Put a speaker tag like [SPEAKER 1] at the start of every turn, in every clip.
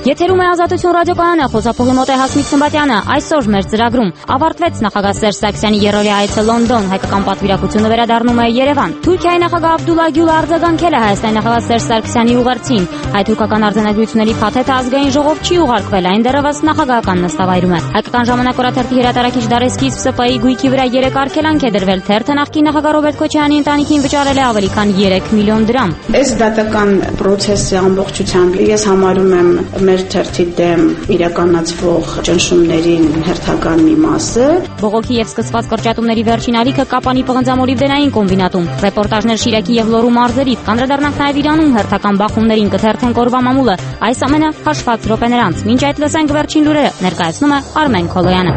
[SPEAKER 1] Եթերում է Ազատություն ռադիոկայանը, խոսափողի մոտ է Հասմիկ Սմբատյանը։ Այսօր մեր ծրագրում ավարտվեց նախագահ Սերժ Սարգսյանի երրորդի այցը Լոնդոն, հայկական պատվիրակությունը վերադառնում է Երևան։ Թուրքիայի նախագահ Աբդուլլա Գյուլը արձագանքել է Հայաստանի նախագահ Սերժ Սարգսյանի ուղերձին։ Հայ-թուրքական արձանագրությունների փաթեթը ազգային ժողով չի ուղարկվել, այն դեռևս նախագահական նստավայրում է։ Հայկական ժամանակ օրաթերթի հրատարակիչ Դարեսկի ՍՊ-ի գույքի վրա 3 արգելանք է դրվել։ Թերթը նախկին նախագահ Ռոբերտ Քոչարյանի ընտանիքին վճարել է ավելի քան 3 միլիոն դրամ։
[SPEAKER 2] Այս դատական process-ի ամբողջությամբ ես համարում եմ մեր թերթի դեմ իրականացվող ճնշումներին հերթական մի մասը։
[SPEAKER 1] Բողոքի եւ սկսված կրճատումների վերջին ալիքը Կապանի պղնձամոլիբդենային կոմբինատում։ Ռեպորտաժներ Շիրակի եւ Լոռու մարզերից։ Կանդրադառնանք նաեւ Իրանում հերթական բախումներին, կթերթենք օրվա մամուլը։ Այս ամենը հաշված րոպեներանց։ Մինչ այդ լսենք վերջին լուրերը, ներկայացնում է Արմեն Քոլոյանը։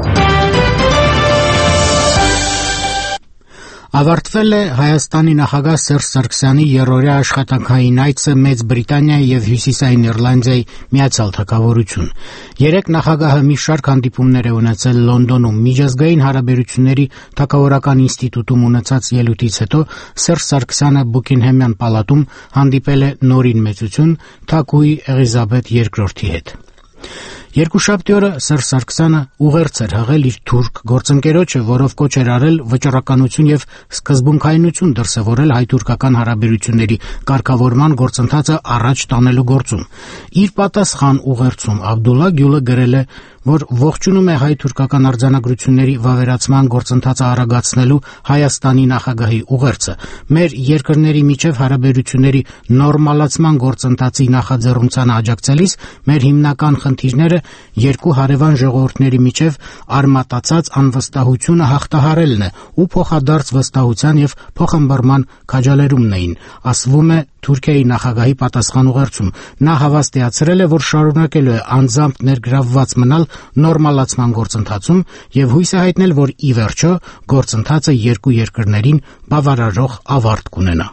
[SPEAKER 3] Ավարտվել է Հայաստանի նախագահ Սերժ Սարգսյանի երրորդյա աշխատանքային այցը Մեծ Բրիտանիայի եւ Հյուսիսային Իռլանդիայի Միացյալ Թագավորություն։ Երեք նախագահը մի շարք հանդիպումներ է ունեցել Լոնդոնում։ Միջազգային հարաբերությունների թագավորական ինստիտուտում ունեցած ելույթից հետո Սերժ Սարգսյանը Բուքինգհեմյան պալատում հանդիպել է Նորին մեծություն Թագուհի Էլիզաբեթ II-ի հետ։ Երկուշաբթի օրը Սերժ Սարգսյանը ուղերձ էր հղել իր թուրք գործընկերոջը, որով կոչ էր արել վճռականություն եւ սկզբունքայնություն դրսեւորել հայ-թուրքական հարաբերությունների կարգավորման գործընթացը առաջ տանելու գործում։ Իր պատասխան ուղերձում Աբդուլլա Գյուլը գրել է, որ ողջունում է հայ-թուրքական արձանագրությունների վավերացման գործընթացը արագացնելու Հայաստանի նախագահի ուղերձը։ Մեր երկրների միջև հարաբերությունների նորմալացման գործընթացի նախաձեռնությանը աջակցելիս մեր հիմնական խնդիրները երկու հարևան ժողովուրդների միջև արմատացած անվստահությունը հաղթահարելն է ու փոխադարձ վստահության եւ փոխըմբռնման քաջալերումն էին, ասվում է Թուրքիայի նախագահի պատասխան ուղերձում։ Նա հավաստիացրել է, որ շարունակելու է անձամբ ներգրավված մնալ նորմալացման գործընթացում եւ հույս է հայտնել, որ ի վերջո գործընթացը երկու երկրներին բավարարող ավարտ կունենա։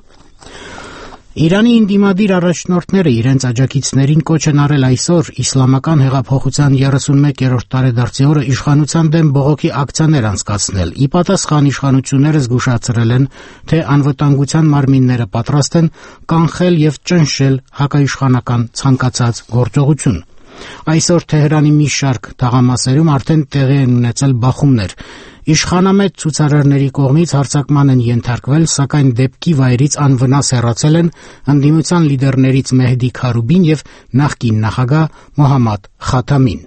[SPEAKER 3] Իրանի ինդիմադիր առաջնորդները իրենց աջակիցներին կոչ են արել այսօր իսլամական հեղափոխության 31-րդ տարեդարձի օրը իշխանության դեմ բողոքի ակցիաներ անցկացնել։ Ի պատասխան իշխանությունները զգուշացրել են, թե անվտանգության մարմինները պատրաստ են կանխել եւ ճնշել հակաիշխանական ցանկացած գործողություն։ Այսօր Թեհրանի մի շարք թաղամասերում արդեն տեղի են ունեցել բախումներ։ Իշխանամետ ցուցարարների կողմից հարձակման են ենթարկվել, սակայն դեպքի վայրից անվնաս հեռացել են ընդդիմության լիդերներից Մեհդի Քարուբին եւ նախկին նախագահ Մոհամմադ Խաթամին։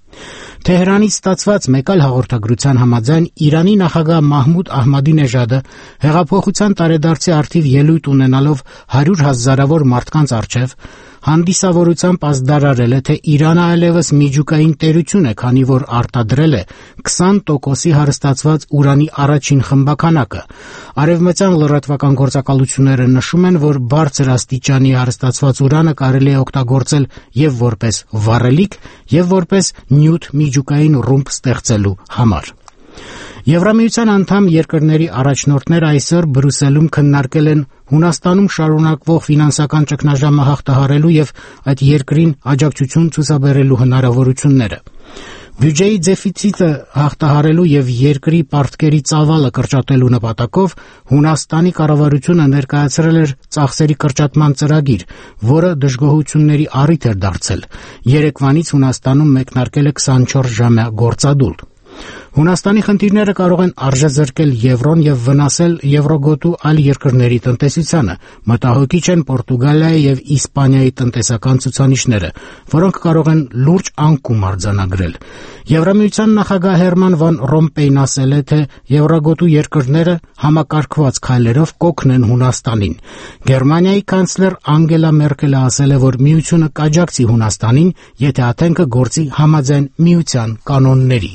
[SPEAKER 3] Թեհրանից ստացված մեկ այլ հաղորդագրության համաձայն Իրանի նախագահ Մահմուդ Ահմադինեժադը հեղափոխության տարեդարձի առթիվ ելույթ ունենալով 100,000-ավոր մարդկանց առջև հանդիսավորությամբ ազդարարել է, թե Իրանը այլևս միջուկային տերություն է, քանի որ արտադրել է 20%-ի հարստացված ուրանի առաջին խմբականակը։ Արևմտյան լրատվական գործակալությունները նշում են, որ բարձր աստիճանի հարստացված ուրանը կարելի է օգտագործել եւ որպես վառելիք, եւ որպես նյութ միջուկային ռումբ ստեղծելու համար։ Եվրամիության անդամ երկրների առաջնորդները այսօր Բրյուսելում քննարկել են Հունաստանում շարունակվող ֆինանսական ճգնաժամը հաղթահարելու եւ այդ երկրին աջակցություն ցուցաբերելու հնարավորությունները։ Բյուջեի դեֆիցիտը հաղթահարելու եւ երկրի պարտքերի ծավալը կրճատելու նպատակով Հունաստանի կառավարությունը ներկայացրել էր ծախսերի կրճատման ծրագիր, որը դժգոհությունների առիթ էր դարձել։ Երեկվանից Հունաստանում մեկնարկել է 24-ժամյա գործադուլ։ Հունաստանի խնդիրները կարող են արժեզրկել եվրոն եւ վնասել եվրոգոտու այլ երկրների տնտեսությանը։ Մտահոգիչ են Պորտուգալիայի եւ Իսպանիայի տնտեսական ցուցանիշները, որոնք կարող են լուրջ անկում արձանագրել։ Եվրամիության նախագահ Հերման վան Ռոմպեյն ասել է, թե եվրոգոտու երկրները համակարգված քայլերով կօգնեն Հունաստանին։ Գերմանիայի կանցլեր Անգելա Մերկելը ասել է, որ միությունը կաջակցի Հունաստանին, եթե աթենքը գործի համաձայն միության կանոնների։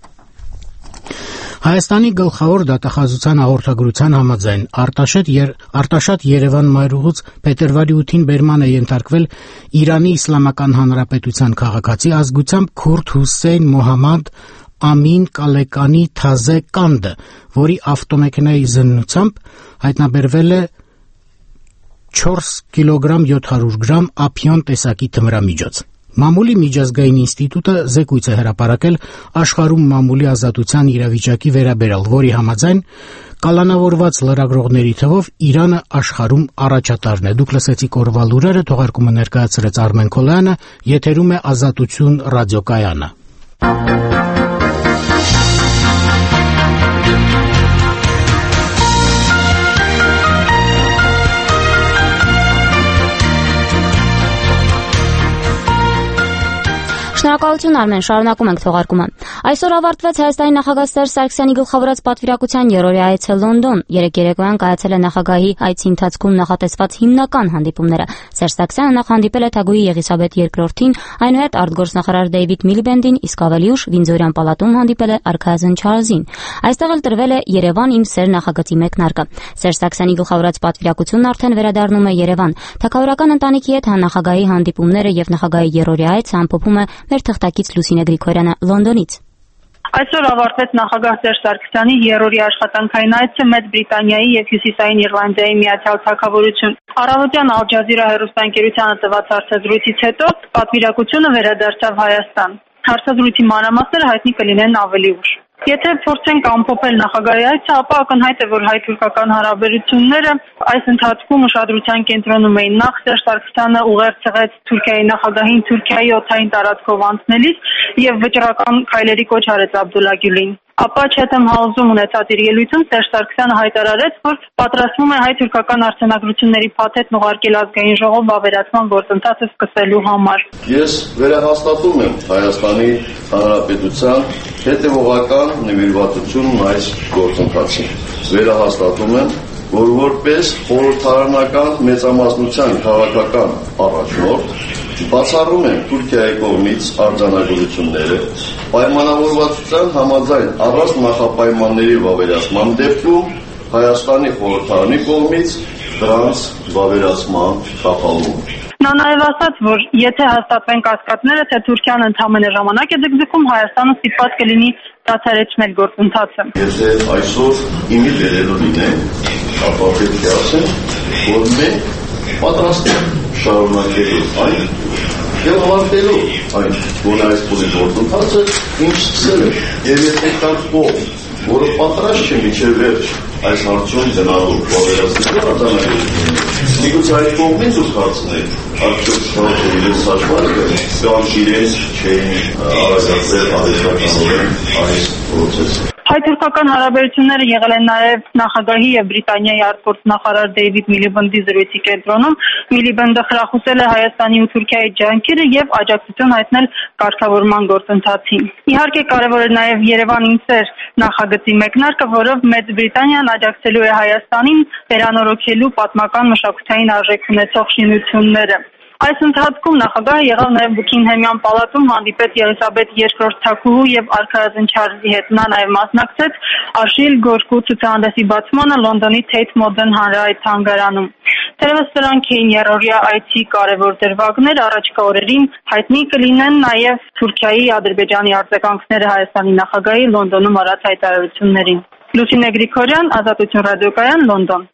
[SPEAKER 3] Հայաստանի գլխավոր դատախազության հաղորդագրության համաձայն Արտաշատ Երևան մայրուղուց փետրվարի 8-ին բերման է ենթարկվել Իրանի Իսլամական Հանրապետության քաղաքացի ազգությամբ քուրդ Հուսեյն Մոհամմադ Ամին Կալեկանի Թազե Կանդը, որի ավտոմեքենայի զննությամբ հայտնաբերվել է 4 կիլոգրամ 700 գրամ ափիոն տեսակի թմրամիջոց։ Մամուլի միջազգային ինստիտուտը զեկույց է հրապարակել աշխարհում մամուլի ազատության իրավիճակի վերաբերյալ, որի համաձայն կալանավորված լրագրողների թվով Իրանը աշխարհում առաջատարն է։ Դուք լսեցիք օրվա լուրերը, թողարկումը ներկայացրեց Արմեն Քոլյանը, եթերում է Ազատություն ռադիոկայանը։
[SPEAKER 1] Շնորհակալություն Արմեն, շարունակում ենք թողարկումը։ Այսօր ավարտվեց Հայաստանի նախագահ Սերժ Սարգսյանի գլխավորած պատվիրակության երրորդի այցը Լոնդոն։ Երեկ երեկոյան կայացել է նախագահի այցի ընթացքում նախատեսված հիմնական հանդիպումները։ Սերժ Սարգսյանը նախ հանդիպել է Թագուհի Եղիսաբեթ II-ին, այնուհետ արտգործնախարար Դեյվիդ Միլիբենդին, իսկ ավելի ուշ Վինդզորյան պալատում հանդիպել է արքայազն Չարլզին։ Այստեղ էլ տրվել է Երևան իմ սեր նախագծի մեկնարկը։ Սերժ Սարգսյանի գլխավորած պատվիրակությունն արդեն վերադառնում է Երևան։ Թագավորական ընտանիքի հետ նախագահի հանդիպումները եւ նախագահի երրորդի այցը ամփոփում է մեր թղթակից Լուսինե Գրիգորյանը Լոնդոնից։
[SPEAKER 4] Այսօր ավարտվեց նախագահ Սերժ Սարգսյանի երրորդի աշխատանքային այցը Մեծ Բրիտանիայի եւ Հյուսիսային Իռլանդիայի Միացյալ Թագավորություն։ Առավոտյան Ալ Ջազիրա հեռուստաընկերությանը տված հարցազրույցից հետո պատվիրակությունը վերադարձավ Հայաստան։ Հարցազրույցի մանրամասները հայտնի կլինեն ավելի ուշ։ Եթե փորձենք ամփոփել նախագահի այցը, ապա ակնհայտ է, որ հայ-թուրքական հարաբերությունները այս ընթացքում ուշադրության կենտրոնում էին։ Նախ Սերժ Սարգսյանը ուղերձ եղեց Թուրքիայի նախագահին Թուրքիայի օդային տարածքով անցնելիս եւ վճռական քայլերի կոչ արեց Աբդուլլա Գյուլին։ Ապա Չեթեմ Հաուսում ունեցած իր ելույթում Սերժ Սարգսյանը հայտարարեց, որ պատրաստվում է հայ-թուրքական արձանագրությունների փաթեթն ուղարկել ազգային ժողով վավերացման գործընթացը սկսելու համար։
[SPEAKER 5] Ես վերահաստատում եմ Հայաստանի Հանրապետության հետևողական նվիրվածությունն այս գործընթացին։ Վերահաստատում եմ, որ որպես խորհրդարանական մեծամասնության քաղաքական առաջնորդ բացառում եմ Թուրքիայի կողմից արձանագրությունները, պայմանավորվածության համաձայն առանց նախապայմանների վավերացման դեպքում Հայաստանի խորհրդարանի կողմից դրանց վավերացման կապալում։
[SPEAKER 4] Նա նաև ասաց, որ եթե հաստատվեն կասկածները, թե Թուրքիան ընդամենը ժամանակ է ձգձգում, Հայաստանը ստիպված կլինի դադարեցնել գործընթացը։
[SPEAKER 5] Եթե այսօր իմի վերելու լինենք, ապա պետք է ասենք, որ մենք պատրաստ ենք շարունակելու այն եւ ավարտելու այն, որ այս գործընթացը ինչ սկսել է, եւ եթե կան կողմ, որը պատրաստ չէ մինչև վերջ այս հարցում գնալու վավերացնելու արձանագրությունները, միգուցե այդ կողմին դուք հարցնեք, արդյոք շարքը իրենց սաճմանը կամ իրենց չէին արագացրել արհեստականորեն այս պրոցեսը։
[SPEAKER 4] Հայ-թուրքական հարաբերությունները եղել են նաև նախագահի եւ Բրիտանիայի արտգործնախարար Դեյվիդ Միլիբենդի զրույցի կենտրոնում։ Միլիբենդը խրախուսել է Հայաստանի ու Թուրքիայի ջանքերը եւ աջակցություն հայտնել կարգավորման գործընթացին։ Իհարկե կարեւոր է նաև Երևան իմ սեր նախագծի մեկնարկը, որով Մեծ Բրիտանիան աջակցելու է Հայաստանին վերանորոգելու պատմական մշակութային արժեք ունեցող շինությունները։ Այս ընթացքում նախագահը եղավ նաև Բուքինգհեմյան պալատում, հանդիպեց Եղիսաբեթ II թագուհու եւ արքայազն Չարլզի հետ։ Նա նաև մասնակցեց Աշիլ Գորկու ցուցահանդեսի բացմանը Լոնդոնի Tate Modern հանրահայտ թանգարանում։ Թերևս սրանք էին երրորդյա այցի կարևոր դրվագներ, առաջիկա օրերին հայտնի կլինեն նաև Թուրքիայի, Ադրբեջանի արձագանքները Հայաստանի նախագահի Լոնդոնում արած հայտարարություններին։ Լուսինե Գրիգորյան, Ազատություն ռադիոկայան, Լոնդոն։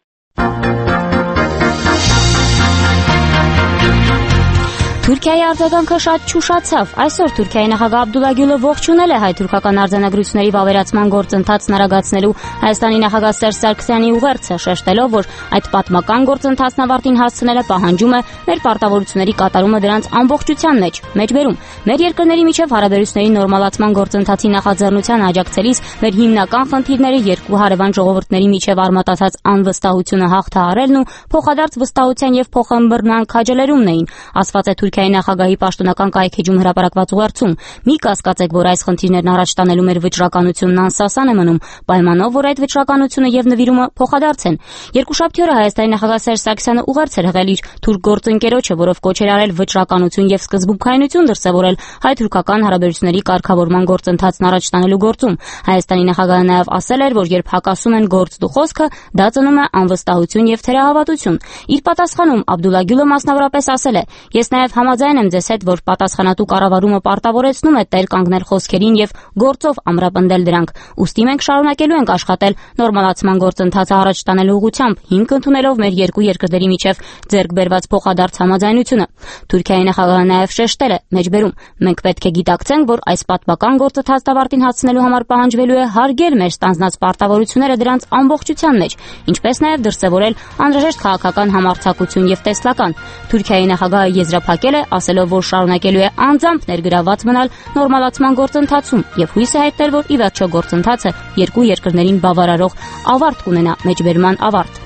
[SPEAKER 1] Թուրքիայի արձագանքը շատ չուշացավ։ Այսօր Թուրքիայի նախագահ Աբդուլլա Գյուլը ողջունել է հայ-թուրքական արձանագրությունների վավերացման գործընթացն արագացնելու Հայաստանի նախագահ Սերժ Սարգսյանի ուղերձը, շեշտելով, որ այդ պատմական գործընթացն ավարտին հասցնելը պահանջում է մեր պարտավորությունների կատարումը դրանց ամբողջության մեջբերում։ Մեր երկրների միջև հարաբերությունների նորմալացման գործընթացի նախաձեռնության աջակցելիս մեր հիմնական խնդիրները երկու հարևան ժողովուրդների միջև արմատացած անվստահությունը հաղթահարելն ու փոխադարձ վստահության եւ փոխըմբռնման քաջալերումն էին, ասված է Թուրքիայի նախագահի պաշտոնական կայքեջում հրապարակված ուղերձում։ Մի կասկածեք, որ այս խնդիրներն առաջ տանելու մեր վճռականությունն անսասան է մնում, պայմանով, որ այդ վճռականությունը եւ նվիրումը փոխադարձ են։ Երկուշաբթի օրը Հայաստանի նախագահ Սերժ Սարգսյանը ուղերձ էր հղել իր թուրք գործընկերոջը, որով կոչ էր արել վճռականություն եւ սկզբունքայնություն դրսեւորել հայ-թուրքական հարաբերությունների կարգավորման գործընթացն առաջ տանելու գործում։ Հայաստանի նախագահը նաեւ ասել էր, որ երբ հակասում են գործ ու խոսքը, դա ծնում է անվստահություն եւ թերահավատություն։ Իր պատասխանում Աբդուլլա Գյուլը մասնավորապես ասել է. «Ես նաեւ համաձայն եմ ձեզ հետ, որ պատասխանատու կառավարումը պարտավորեցնում է տեր կանգնել խոսքերին եւ գործով ամրապնդել դրանք։ Ուստի մենք շարունակելու ենք աշխատել նորմալացման գործընթացը առաջ տանելու ուղղությամբ, հիմք ընդունելով մեր երկու երկրների միջև ձեռք բերված փոխադարձ համաձայնությունը։ Թուրքիայի նախագահը նաեւ շեշտել է, մեջբերում, մենք պետք է գիտակցենք, որ այս պատմական գործընթացը ավարտին հասցնելու համար պահանջվելու է հարգել մեր ստանձնած պարտավորությունները դրանց ամբողջության մեջ, ինչպես նաեւ դրսևորել անհրաժեշտ քաղաքական համարձակություն եւ տեսլական։ Թուրքիայի նախագահը եզրափակել է, ասելով, որ շարունակելու է անձամբ ներգրավված մնալ նորմալացման գործընթացում եւ հույս է հայտնել, որ ի վերջո գործընթացը երկու երկրներին բավարարող ավարտ կունենա, մեջբերման ավարտ։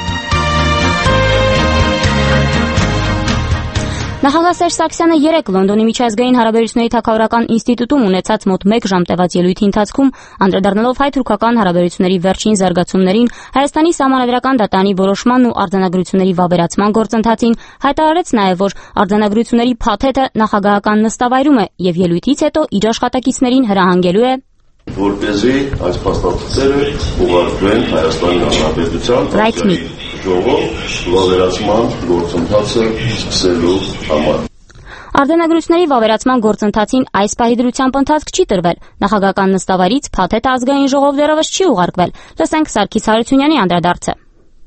[SPEAKER 1] Նախագահ Սերժ Սարգսյանը երեկ Լոնդոնի միջազգային հարաբերությունների թագավորական ինստիտուտում ունեցած մոտ 1 ժամ տևած ելույթի ընթացքում անդրադառնալով հայ-թուրքական հարաբերությունների վերջին զարգացումներին, Հայաստանի սահմանադրական դատարանի որոշմանն ու արձանագրությունների վավերացման գործընթացին, հայտարարեց նաև, որ արձանագրությունների փաթեթը նախագահական նստավայրում է եւ ելույթից հետո իր աշխատակիցներին հրահանգելու է
[SPEAKER 5] որպեսզի այս փաստաթղթերը ուղարկվեն Հայաստանի Հանրապետության ժողով վավերացման գործընթացը սկսելու համար։
[SPEAKER 1] Արձանագրությունների վավերացման գործընթացին այս պահի դրությամբ ընթացք չի տրվել։ Նախագահական նստավայրից փաթեթը ազգային ժողով դեռևս չի ուղարկվել։ Լսենք Սարգիս Հարությունյանի անդրադարձը։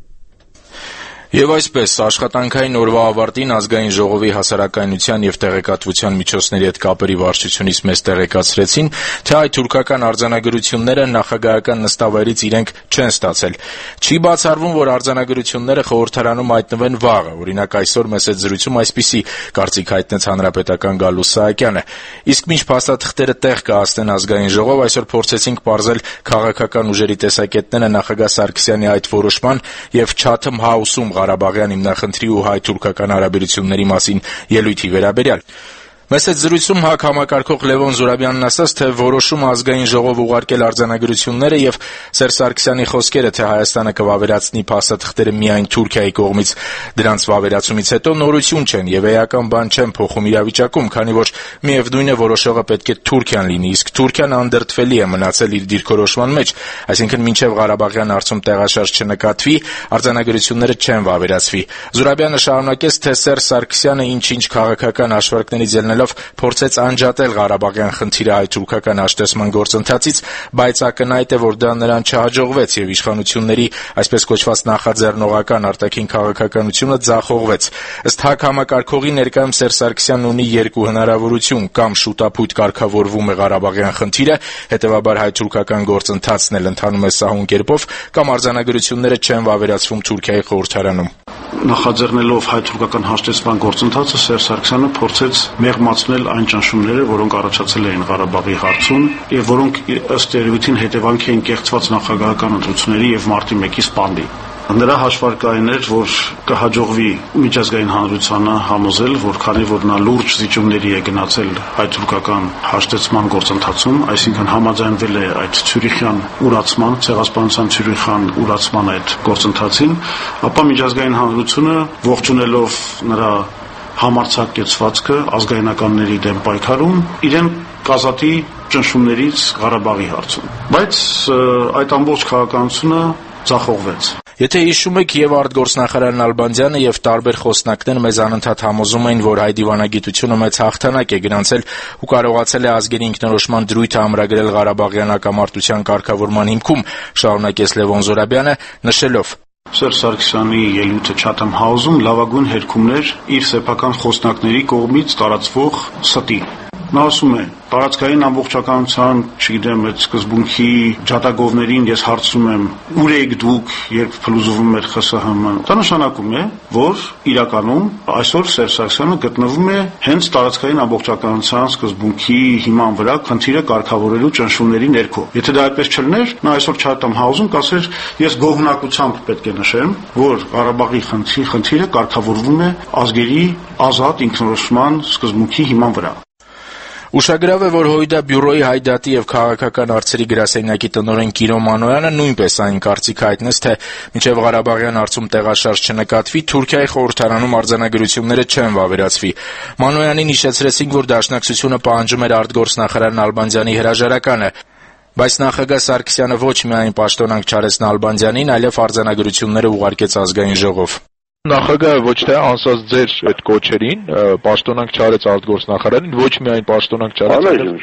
[SPEAKER 6] Եվ այսպես, աշխատանքային օրվա ավարտին ազգային ժողովի հասարակայնության եւ տեղեկատվության միջոցների հետ կապերի վարչությունից մեզ տեղեկացրեցին, թե հայ-թուրքական արձանագրությունները նախագահական նստավայրից իրենք չեն ստացել։ Չի բացառվում, որ արձանագրությունները խորհրդարանում հայտնվեն վաղը, օրինակ այսօր մեզ հետ զրույցում այսպիսի կարծիք հայտնեց հանրապետական Գալուստ Սահակյանը։ Իսկ մինչ փաստաթղթերը տեղ կհասնեն ազգային ժողով, այսօր փորձեցինք պարզել քաղաքական ուժերի տեսակետները նախագահ Սարգսյանի այդ որոշման եւ Chatham House-ում Ղարաբաղյան հիմնախնդրի ու հայ-թուրքական հարաբերությունների մասին ելույթի վերաբերյալ։ Մեզ հետ զրույցում ՀԱԿ համակարգող Լևոն Զուրաբյանն ասաց, թե որոշումը ազգային ժողով ուղարկել արձանագրությունները եւ Սերժ Սարգսյանի խոսքերը, թե Հայաստանը կվավերացնի փաստաթղթերը միայն Թուրքիայի կողմից դրանց վավերացումից հետո նորություն չեն եւ էական բան չեն փոխում իրավիճակում, քանի որ միևնույն է որոշողը պետք է Թուրքիան լինի, իսկ Թուրքիան անդրդվելի է մնացել իր դիրքորոշման մեջ, այսինքն մինչեւ Ղարաբաղյան հարցում տեղաշարժ չնկատվի, արձանագրությունները չեն վավերացվի։ Զուրաբյանը շարունակեց, թե Սերժ Սարգսյանը ինչ-ինչ քաղաքական հաշվարկներից ելնելով փորձեց անջատել Ղարաբաղյան խնդիրը հայ-թուրքական հաշտեցման գործընթացից, բայց ակնհայտ է, որ դա նրան չհաջողվեց եւ իշխանությունների այսպես կոչված նախաձեռնողական արտաքին քաղաքականությունը ձախողվեց։ Ըստ ՀԱԿ համակարգողի ներկայում Սերժ Սարգսյանն ունի երկու հնարավորություն՝ կամ շուտապույտ կարգավորվում է Ղարաբաղյան խնդիրը, հետեւաբար հայ-թուրքական գործընթացն էլ ընթանում է սահուն կերպով, կամ արձանագրությունները չեն վավերացվում Թուրքիայի խորհրդարանում։
[SPEAKER 7] Նախաձեռնելով հայ-թուրքական հաշտեցման գործընթացը Սերժ Սարգսյանը փորձեց մեղմացնել այն ճնշումները, որոնք առաջացել էին Ղարաբաղի հարցում եւ որոնք ըստ երևույթին հետևանք էին կեղծված նախագահական ընտրությունների եւ մարտի 1-ի սպանդի։ Նրա հաշվարկը այն էր, որ կհաջողվի միջազգային հանրությանը համոզել, որ քանի որ նա լուրջ զիջումների է գնացել հայ-թուրքական հաշտեցման գործընթացում, այսինքն համաձայնվել է այդ Ցյուրիխյան ուրացման, ցեղասպանության Ցյուրիխյան ուրացման այդ գործընթացին, ապա միջազգային հանրությունը ողջունելով նրա համարձակ կեցվածքը ազգայնականների դեմ պայքարում, իրեն կազատի ճնշումներից Ղարաբաղի հարցում։ Բայց այդ ամբողջ քաղաքականությունը ձախողվեց։
[SPEAKER 6] Եթե հիշում եք, եւ արտգործնախարար Նալբանդյանը եւ տարբեր խոսնակներ մեզ անընդհատ համոզում էին, որ հայ դիվանագիտությունը մեծ հաղթանակ է գրանցել ու կարողացել է ազգերի ինքնորոշման դրույթը ամրագրել Ղարաբաղյան հակամարտության կարգավորման հիմքում, շարունակեց Լևոն Զուրաբյանը, նշելով.
[SPEAKER 7] Սերժ Սարգսյանի ելույթը Chatham House-ում լավագույն հերքումներ իր սեփական խոսնակների կողմից տարածվող ստի։ Նա ասում է. տարածքային ամբողջականության, չգիտեմ, այդ սկզբունքի ջատագովներին ես հարցում եմ, ուր եք դուք, երբ փլուզվում էր ԽՍՀՄ։ Դա նշանակում է, որ իրականում այսօր Սերժ Սարգսյանը գտնվում է հենց տարածքային ամբողջականության սկզբունքի հիման վրա խնդիրը կարգավորելու ճնշումների ներքո։ Եթե դա այդպես չլներ, նա այսօր Chatham House-ում կասեր, ես գոհունակությամբ պետք է նշեմ, որ Ղարաբաղի խնդիրը կարգավորվում է ազգերի ազատ ինքնորոշման սկզբունքի հիման վրա։
[SPEAKER 6] Ուշագրավ է, որ Հույդա բյուրոյի հայդատի եւ քաղաքական հարցերի գրասենյակի տնօրեն Կիրո Մանոյանը նույնպես այն կարծիք հայտնեց, թե մինչեւ Ղարաբաղյան հարցում տեղաշարժ չնկատվի, Թուրքիայի խորհրդարանում արձանագրությունները չեն վավերացվի։ Մանոյանին հիշեցրեցինք, որ Դաշնակցությունը պահանջում էր արտգործնախարար Նալբանդյանի հրաժարականը, բայց նախագահ Սարգսյանը ոչ միայն պաշտոնանկ չարեց Նալբանդյանին, այլև արձանագրությունները ուղարկեց ազգային ժողով։ Նախագահը ոչ թե անսած ձեր այդ կոչերին, պաշտոնանք չարեց արտգործնախարարին, ոչ միայն պաշտոնանք չարեց,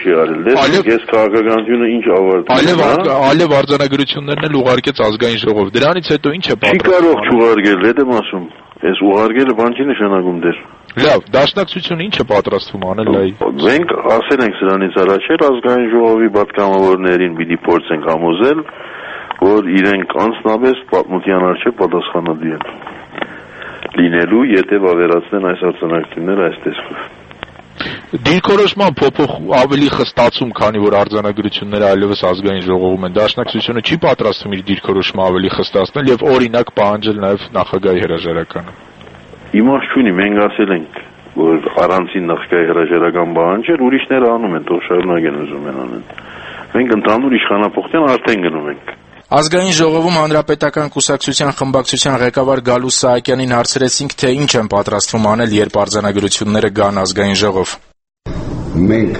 [SPEAKER 5] ես քաղաքականությունը ինչ ավարտել,
[SPEAKER 6] այլև արձանագրություններն էլ ուղարկեց ազգային ժողով։ Դրանից հետո ինչ է պատրաստվում։
[SPEAKER 5] Չի կարող չուղարկել, հետ եմ ասում։ Այս ուղարկելը բան չի նշանակում դեր։
[SPEAKER 6] Լավ, դաշնակցությունը ինչ է պատրաստվում անել այ։
[SPEAKER 5] Մենք ասել ենք սրանից առաջ ազգային ժողովի պատգամավորներին պիտի փորձենք համոզել, որ իրենք անձնապես պատմության առջև պատասխանատու են լինելու, եթե վավերացնեն այս արձանագրությունները այս տեսքով։
[SPEAKER 6] Դիրքորոշման ավելի խստացում, քանի որ արձանագրությունները այլևս ազգային ժողովում են, դաշնակցությունը չի պատրաստվում իր դիրքորոշումը ավելի խստացնել եւ օրինակ պահանջել նաեւ նախագահի հրաժարականը։
[SPEAKER 5] Իմաստ չունի, մենք ասել ենք, որ առանցին նախագահի հրաժարական պահանջել, ուրիշները անում են, թող շարունակեն ուզում են անեն։ Մենք ընդհանուր իշխանապողության արդեն գնում ենք։
[SPEAKER 6] Ազգային ժողովում Հանրապետական կուսակցության խմբակցության ղեկավար Գալուս Սահակյանին հարցրեցինք, թե ինչ են պատրաստվում անել, երբ արձանագրությունները գան ազգային ժողով։
[SPEAKER 8] Մենք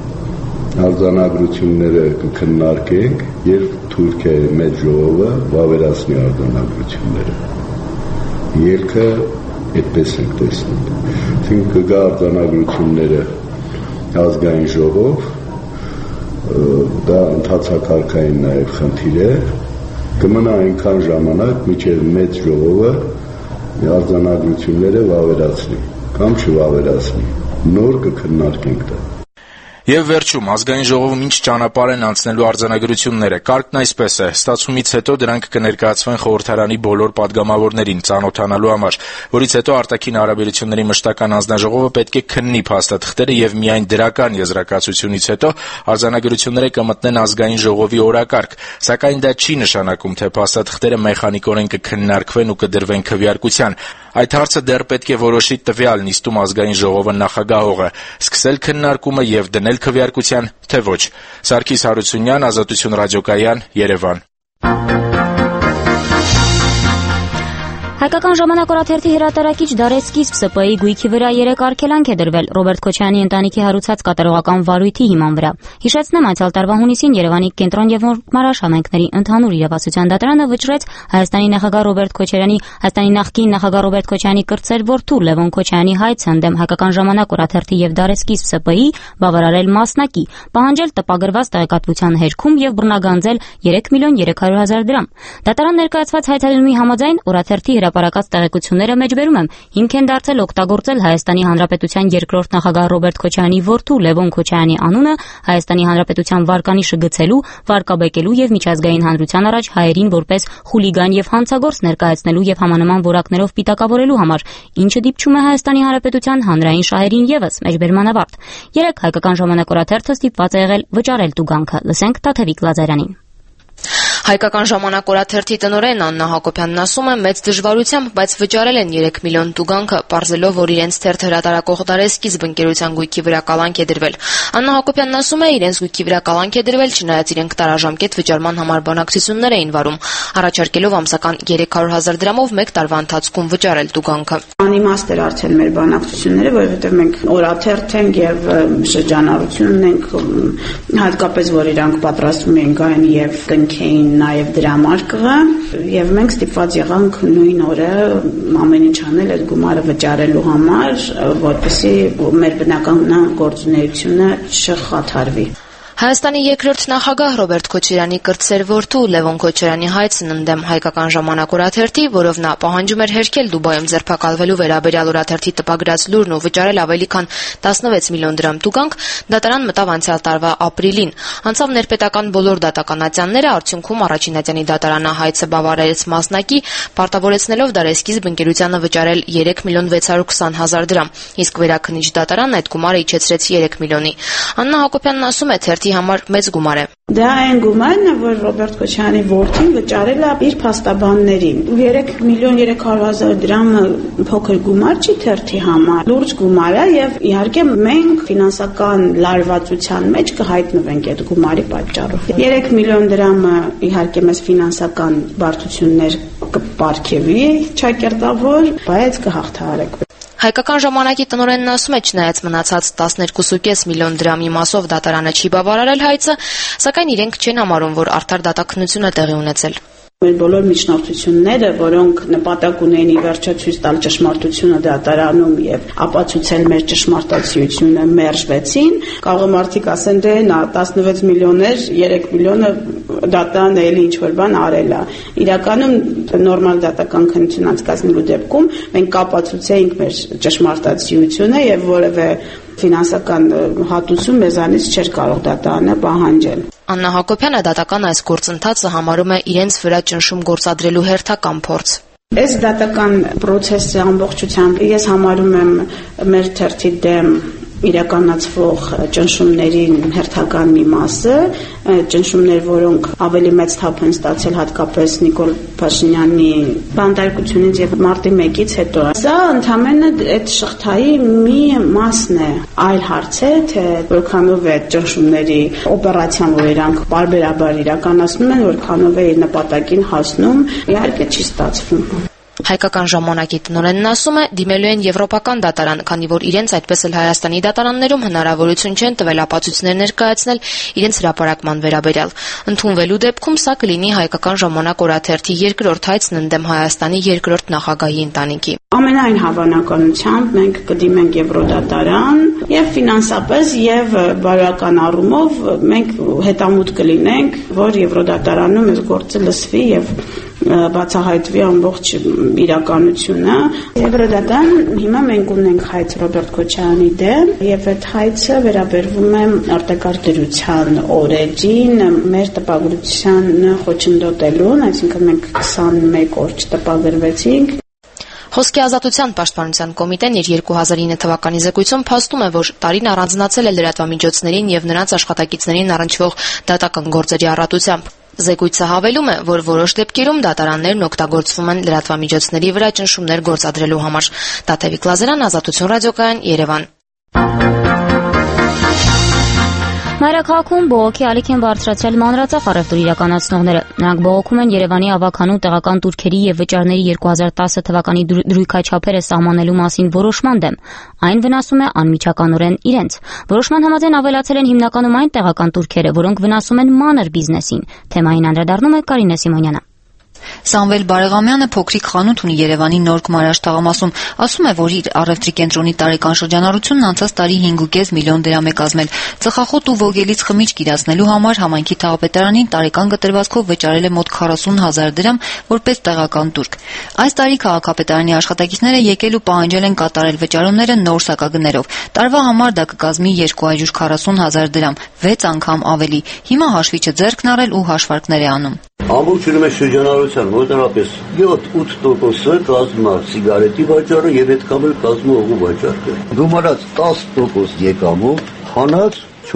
[SPEAKER 8] արձանագրությունները կքննարկենք, երբ Թուրքիայի մեծ ժողովը վավերացնի արձանագրությունները։ Ելքը այդպես ենք տեսնում։ Այսինքն կգա արձանագրությունները ազգային ժողով, դա ընթացակարգային նաև խնդիր է, կմնա այնքան ժամանակ, մինչև մեծ ժողովը արձանագրությունները վավերացնի կամ չվավերացնի, նոր կքննարկենք դա։
[SPEAKER 6] Եվ վերջում ազգային ժողովում ինչ ճանապարհ են անցնելու արձանագրությունները։ Կարգն այսպես է. ստացումից հետո դրանք կներկայացվեն խորհրդարանի բոլոր պատգամավորներին ծանոթանալու համար, որից հետո արտաքին հարաբերությունների մշտական հանձնաժողովը պետք է քննի փաստաթղթերը եւ միայն դրական եզրակացությունից հետո արձանագրությունները կմտնեն ազգային ժողովի օրակարգ, սակայն դա չի նշանակում, թե փաստաթղթերը մեխանիկորեն կքննարկվեն ու կդրվեն քվեարկության։ Այդ հարցը դեռ պետք է որոշի տվյալ նիստում ազգային ժողովը նախագահողը, սկսել քննարկումը եւ դնել քվեարկության, թե ոչ։ Սարգիս Հարությունյան, Ազատություն ռադիոկայան, Երևան։
[SPEAKER 1] Հայկական ժամանակ օրաթերթի հրատարակիչ Դարեսկիզբ ՍՊ-ի գույքի վրա 3 արգելանք է դրվել Ռոբերտ Քոչարյանի ընտանիքի հարուցած կատարողական վարույթի հիման վրա։ Հիշեցնեմ, անցյալ տարվա հունիսին Երևանի կենտրոն եւ Մորմարաշ համայնքների ընդհանուր իրավասության դատարանը վճռեց Հայաստանի նախագահ Ռոբերտ Քոչարյանի, Հայաստանի նախկին նախագահ Ռոբերտ Քոչարյանի կրտսեր որդու Լևոն Քոչարյանի հայցը ընդդեմ Հայկական ժամանակ օրաթերթի եւ Դարեսկիզբ ՍՊ-ի բավարարել մասնակի, պահանջել տպագրված տեղեկատվության հերքում եւ բռնագանձել 3 միլիոն 300 հազար դրամ։ Դատարան ներկայացված հայտարարումի համաձայն օրաթերթի հրապարակած տեղեկությունները մեջբերում եմ հիմք են դարձել օգտագործել Հայաստանի Հանրապետության երկրորդ նախագահ Ռոբերտ Քոչարյանի որդու Լևոն Քոչարյանի անունը Հայաստանի Հանրապետության վարկանիշը գցելու, վարկաբեկելու եւ միջազգային հանրության առաջ հայերին որպես խուլիգան եւ հանցագործ ներկայացնելու եւ համանման որակներով պիտակավորելու համար, ինչը դիպչում է Հայաստանի Հանրապետության հանրային շահերին եւս մեջբերման ավարտ։ 3 Հայկական ժամանակ օրաթերթը ստիպված է եղել վճարել տուգանքը։ Լսենք Տաթևիկ Լազարյանին։
[SPEAKER 9] Հայկական ժամանակ օրաթերթի տնօրեն Աննա Հակոբյանն ասում է մեծ դժվարությամբ, բայց վճարել են 3 միլիոն տուգանքը, պարզելով, որ իրենց թերթ հրատարակող Դարեսկիզբ ընկերության գույքի վրա կալանք է դրվել։ Աննա Հակոբյանն ասում է, իրենց գույքի վրա կալանք է դրվել, չնայած իրենք տարաժամկետ վճարման համար բանակցություններ էին վարում, առաջարկելով ամսական 300 հազար դրամով 1 տարվա ընթացքում վճարել տուգանքը։
[SPEAKER 2] Անիմաստ էր արդեն մեր բանակցությունները, որովհետև մենք օրաթերթ ենք եւ շրջանառություն ունենք, հատկապես որ իրանք պատրաստվում են գային եւ կնքեին նաև դրամարկղը եւ մենք ստիպված եղանք նույն օրը ամեն ինչ անել այդ գումարը վճարելու համար, որպեսզի մեր բնական գործունեությունը չխաթարվի։
[SPEAKER 9] Հայաստանի երկրորդ նախագահ Ռոբերտ Քոչարյանի կրտսեր որդու Լևոն Քոչարյանի հայցն ընդդեմ Հայկական ժամանակ օրաթերթի, որով նա պահանջում էր հերքել Դուբայում ձերբակալվելու վերաբերյալ օրաթերթի տպագրած լուրն ու վճարել ավելի քան 16 միլիոն դրամ տուգանք, դատարան մտավ անցյալ տարվա ապրիլին։ Անցավ ներպետական բոլոր դատականատյանները, արդյունքում առաջինատյանի դատարանը հայցը բավարարեց մասնակի, պարտավորեցնելով Դարեսկիզբ ընկերությանը վճարել 3 միլիոն 620 հազար դրամ, իսկ վերաքննիչ դատարանն այդ գումարը իջեցրեց 3 միլիոնի։ Աննա Հակոբյանն ասում է, թերթի համար մեծ գումար է։
[SPEAKER 2] Դա այն գումարն է, որ Ռոբերտ Քոչարյանի որդին վճարել է իր փաստաբաններին։ 3 միլիոն 300 հազար դրամը փոքր գումար չի թերթի համար, լուրջ գումար է եւ իհարկե մենք ֆինանսական լարվածության մեջ կհայտնվենք այդ գումարի պատճառով։ 3 միլիոն դրամը իհարկե մեզ ֆինանսական բարդություններ կպարգևի ճակերտավոր, բայց կհաղթահարենք։
[SPEAKER 9] Հայկական ժամանակի տնօրենն ասում է, չնայած մնացած 12.5 միլիոն դրամի մասով դատարանը չի բավարարել հայցը, սակայն իրենք չեն համարում, որ արդար դատաքննություն է տեղի ունեցել։
[SPEAKER 2] Մեր բոլոր միջնորդությունները, որոնք նպատակ ունեն ի վերջո ցույց տալ ճշմարտությունը դատարանում եւ ապացուցել մեր ճշմարտացիությունը, մերժվեցին, կարող մարդիկ ասեն դե նա 16 միլիոն էր, 3 միլիոնը դատարանը էլի ինչ որ բան արել է։ Իրականում նորմալ դատական քննություն անցկացնելու դեպքում մենք կապացուցեինք մեր ճշմարտացիությունը եւ որևէ ֆինանսական հատուցում մեզանից չէր կարող դատարանը պահանջել։
[SPEAKER 9] Աննա Հակոբյանը դատական այս գործընթացը համարում է իրենց վրա ճնշում գործադրելու հերթական փորձ։
[SPEAKER 2] Այս դատական process-ը ամբողջությամբ ես համարում եմ մեր թերթի դեմ իրականացվող ճնշումների հերթական մի մասը, ճնշումներ, որոնք ավելի մեծ թափ են ստացել հատկապես Նիկոլ Փաշինյանի բանտարկությունից եւ մարտի 1-ից հետո։ Սա ընդհանրապես այդ շղթայի մի մասն է։ Այլ հարց է, թե որքանով է ճնշումների օպերացիան, որ իրանք բարբերաբար իրականացնում են, որքանով է իր նպատակին հասնում, իհարկե չի ստացվում։
[SPEAKER 9] Հայկական ժամանակի տնօրենն ասում է, դիմելու են եվրոպական դատարան, քանի որ իրենց այդպես էլ Հայաստանի դատարաններում հնարավորություն չեն տվել ապացույցներ ներկայացնել իրենց հրապարակման վերաբերյալ։ Ընդունվելու դեպքում սա կլինի Հայկական ժամանակ օրաթերթի երկրորդ հայցն ընդդեմ Հայաստանի երկրորդ նախագահի ընտանիքի։
[SPEAKER 2] Ամենայն հավանականությամբ մենք կդիմենք Եվրոդատարան եւ ֆինանսապես եւ բարոյական առումով մենք հետամուտ կլինենք, որ Եվրոդատարանում այս գործը լսվի եւ բացահայտվի ամբողջ իրականությունը։ Եվրոդատան հիմա մենք ունենք հայց Ռոբերտ Քոչարյանի դեմ եւ այդ հայցը վերաբերվում է արտակարգ դրության օրերին մեր տպագրությանը խոչընդոտելուն, այսինքն մենք 21 օր չտպագրվեցինք։
[SPEAKER 9] Խոսքի ազատության պաշտպանության կոմիտեն իր 2009 թվականի զեկույցում փաստում է, որ տարին առանձնացել է լրատվամիջոցներին եւ նրանց աշխատակիցներին առնչվող դատական գործերի առատությամբ։ Զեկույցը հավելում է, որ որոշ դեպքերում դատարաններն օգտագործվում են լրատվամիջոցների վրա ճնշումներ գործադրելու համար։ Տաթևիկ Լազարյան, Ազատություն ռադիոկայան, Երևան։
[SPEAKER 1] Մայրաքաղաքում բողոքի ալիք են բարձրացրել մանրածախ առևտուր իրականացնողները։ Նրանք բողոքում են Երևանի ավագանու տեղական տուրքերի եւ վճարների 2010 թվականի դրույքաչափերը սահմանելու մասին որոշման դեմ։ Այն վնասում է անմիջականորեն իրենց։ Որոշման համաձայն ավելացել են հիմնականում այն տեղական տուրքերը, որոնք վնասում են մանր բիզնեսին։ Թեմային անդրադառնում է Կարինե Սիմոնյանը։
[SPEAKER 10] Սամվել Բարեղամյանը փոքրիկ խանութ ունի Երևանի Նոր Գմարաշ թաղամասում, ասում է, որ իր առևտրի կենտրոնի տարեկան շրջանառությունն անցած տարի 5.5 միլիոն դրամ է կազմել։ Ծխախոտ ու ոգելից խմիչք իրացնելու համար համայնքի թաղապետարանին տարեկան գտրվածքով վճարել է մոտ 40,000 դրամ որպես տեղական տուրք։ Այս տարի քաղաքապետարանի աշխատակիցները եկել ու պահանջել են կատարել վճարումները նոր սակագներով։ Տարվա համար դա կկազմի 240,000 դրամ, 6 անգամ ավելի։ Հիմա հաշվիչը ձեռքն առել ու հաշվարկներ է անում։
[SPEAKER 8] Ամբողջը շրջանառության մոտավորապես 7-8%-ը կազմում է սիգարետի վաճառը եւ այդքան էլ կազմում օղու վաճառքը։ Գումարած 10% եկամով հանած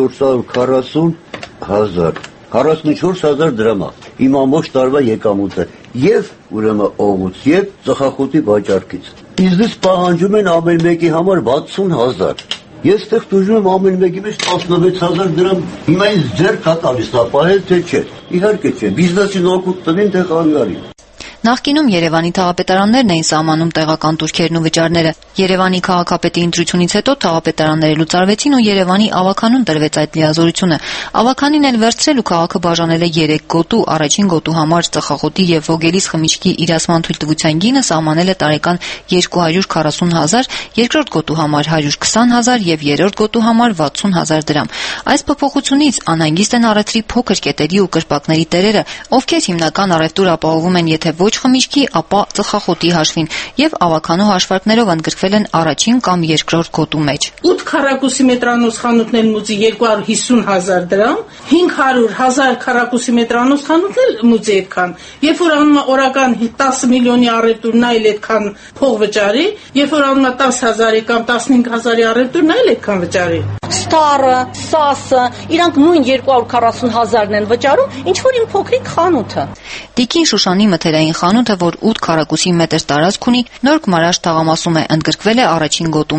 [SPEAKER 8] 440,000 44,000 դրամ է։ Իմ ամբողջ տարվա եկամուտը եւ ուրեմն օղուց եւ ծխախոտի վաճառքից։ Բիզնես պահանջում են ամեն մեկի համար 60,000։ Ես ստեղ դժում եմ ամեն մեկի մեջ 16,000 դրամ, հիմա ինձ ձեռք հա տալիս, ապահել թե չէ։ Իհարկե չէ, բիզնեսին օգուտ տնին թե խանգարի։
[SPEAKER 10] Նախկինում Երևանի թաղապետարաններն էին սահմանում տեղական տուրքերն ու վճարները։ Երևանի քաղաքապետի ընտրությունից հետո թաղապետարանները լուծարվեցին ու Երևանի ավագանուն տրվեց այդ լիազորությունը։ Ավագանին էլ վերցրել ու քաղաքը բաժանել է 3 գոտու, առաջին գոտու համար ծխախոտի եւ ոգելից խմիչքի իրացման թույլտվության գինը սահմանել է տարեկան 240,000, երկրորդ գոտու համար 120,000 եւ երրորդ գոտու համար 60,000 դրամ։ Այս փոփոխությունից անհանգիստ են առևտրի փոքր կետերի ու կրպակների տերերը, ովքեր հիմնական առևտուր ապահովում են եթե ոչ խմիչքի, ապա ծխախոտի հաշվին եւ ավագանու հաշվարկներով ընդգրկվել են առաջին կամ երկրորդ գոտու մեջ։
[SPEAKER 11] 8 քառակուսի մետրանոց խանութն էլ մուծի 250,000 դրամ, 500,000 քառակուսի մետրանոց խանութն էլ մուծի այդքան։ Երբ որ անում օրական 10 միլիոնի առևտուրն այլ այդքան փող վճարի, երբ որ անում 10,000-ի կամ 15,000-ի առևտուրն այլ այդքան վճարի։
[SPEAKER 12] Ստարը, Սասը, իրանք նույն 240,000-ն են վճարում, ինչ որ իմ փոքրիկ խանութը։
[SPEAKER 10] Տիկին Շուշանի մթերային խանութը, որ 8 քառակուսի մետր տարածք ունի, Նոր Գմարաշ թաղամասում է, ընդգրկվել է առաջին գոտու մեջ։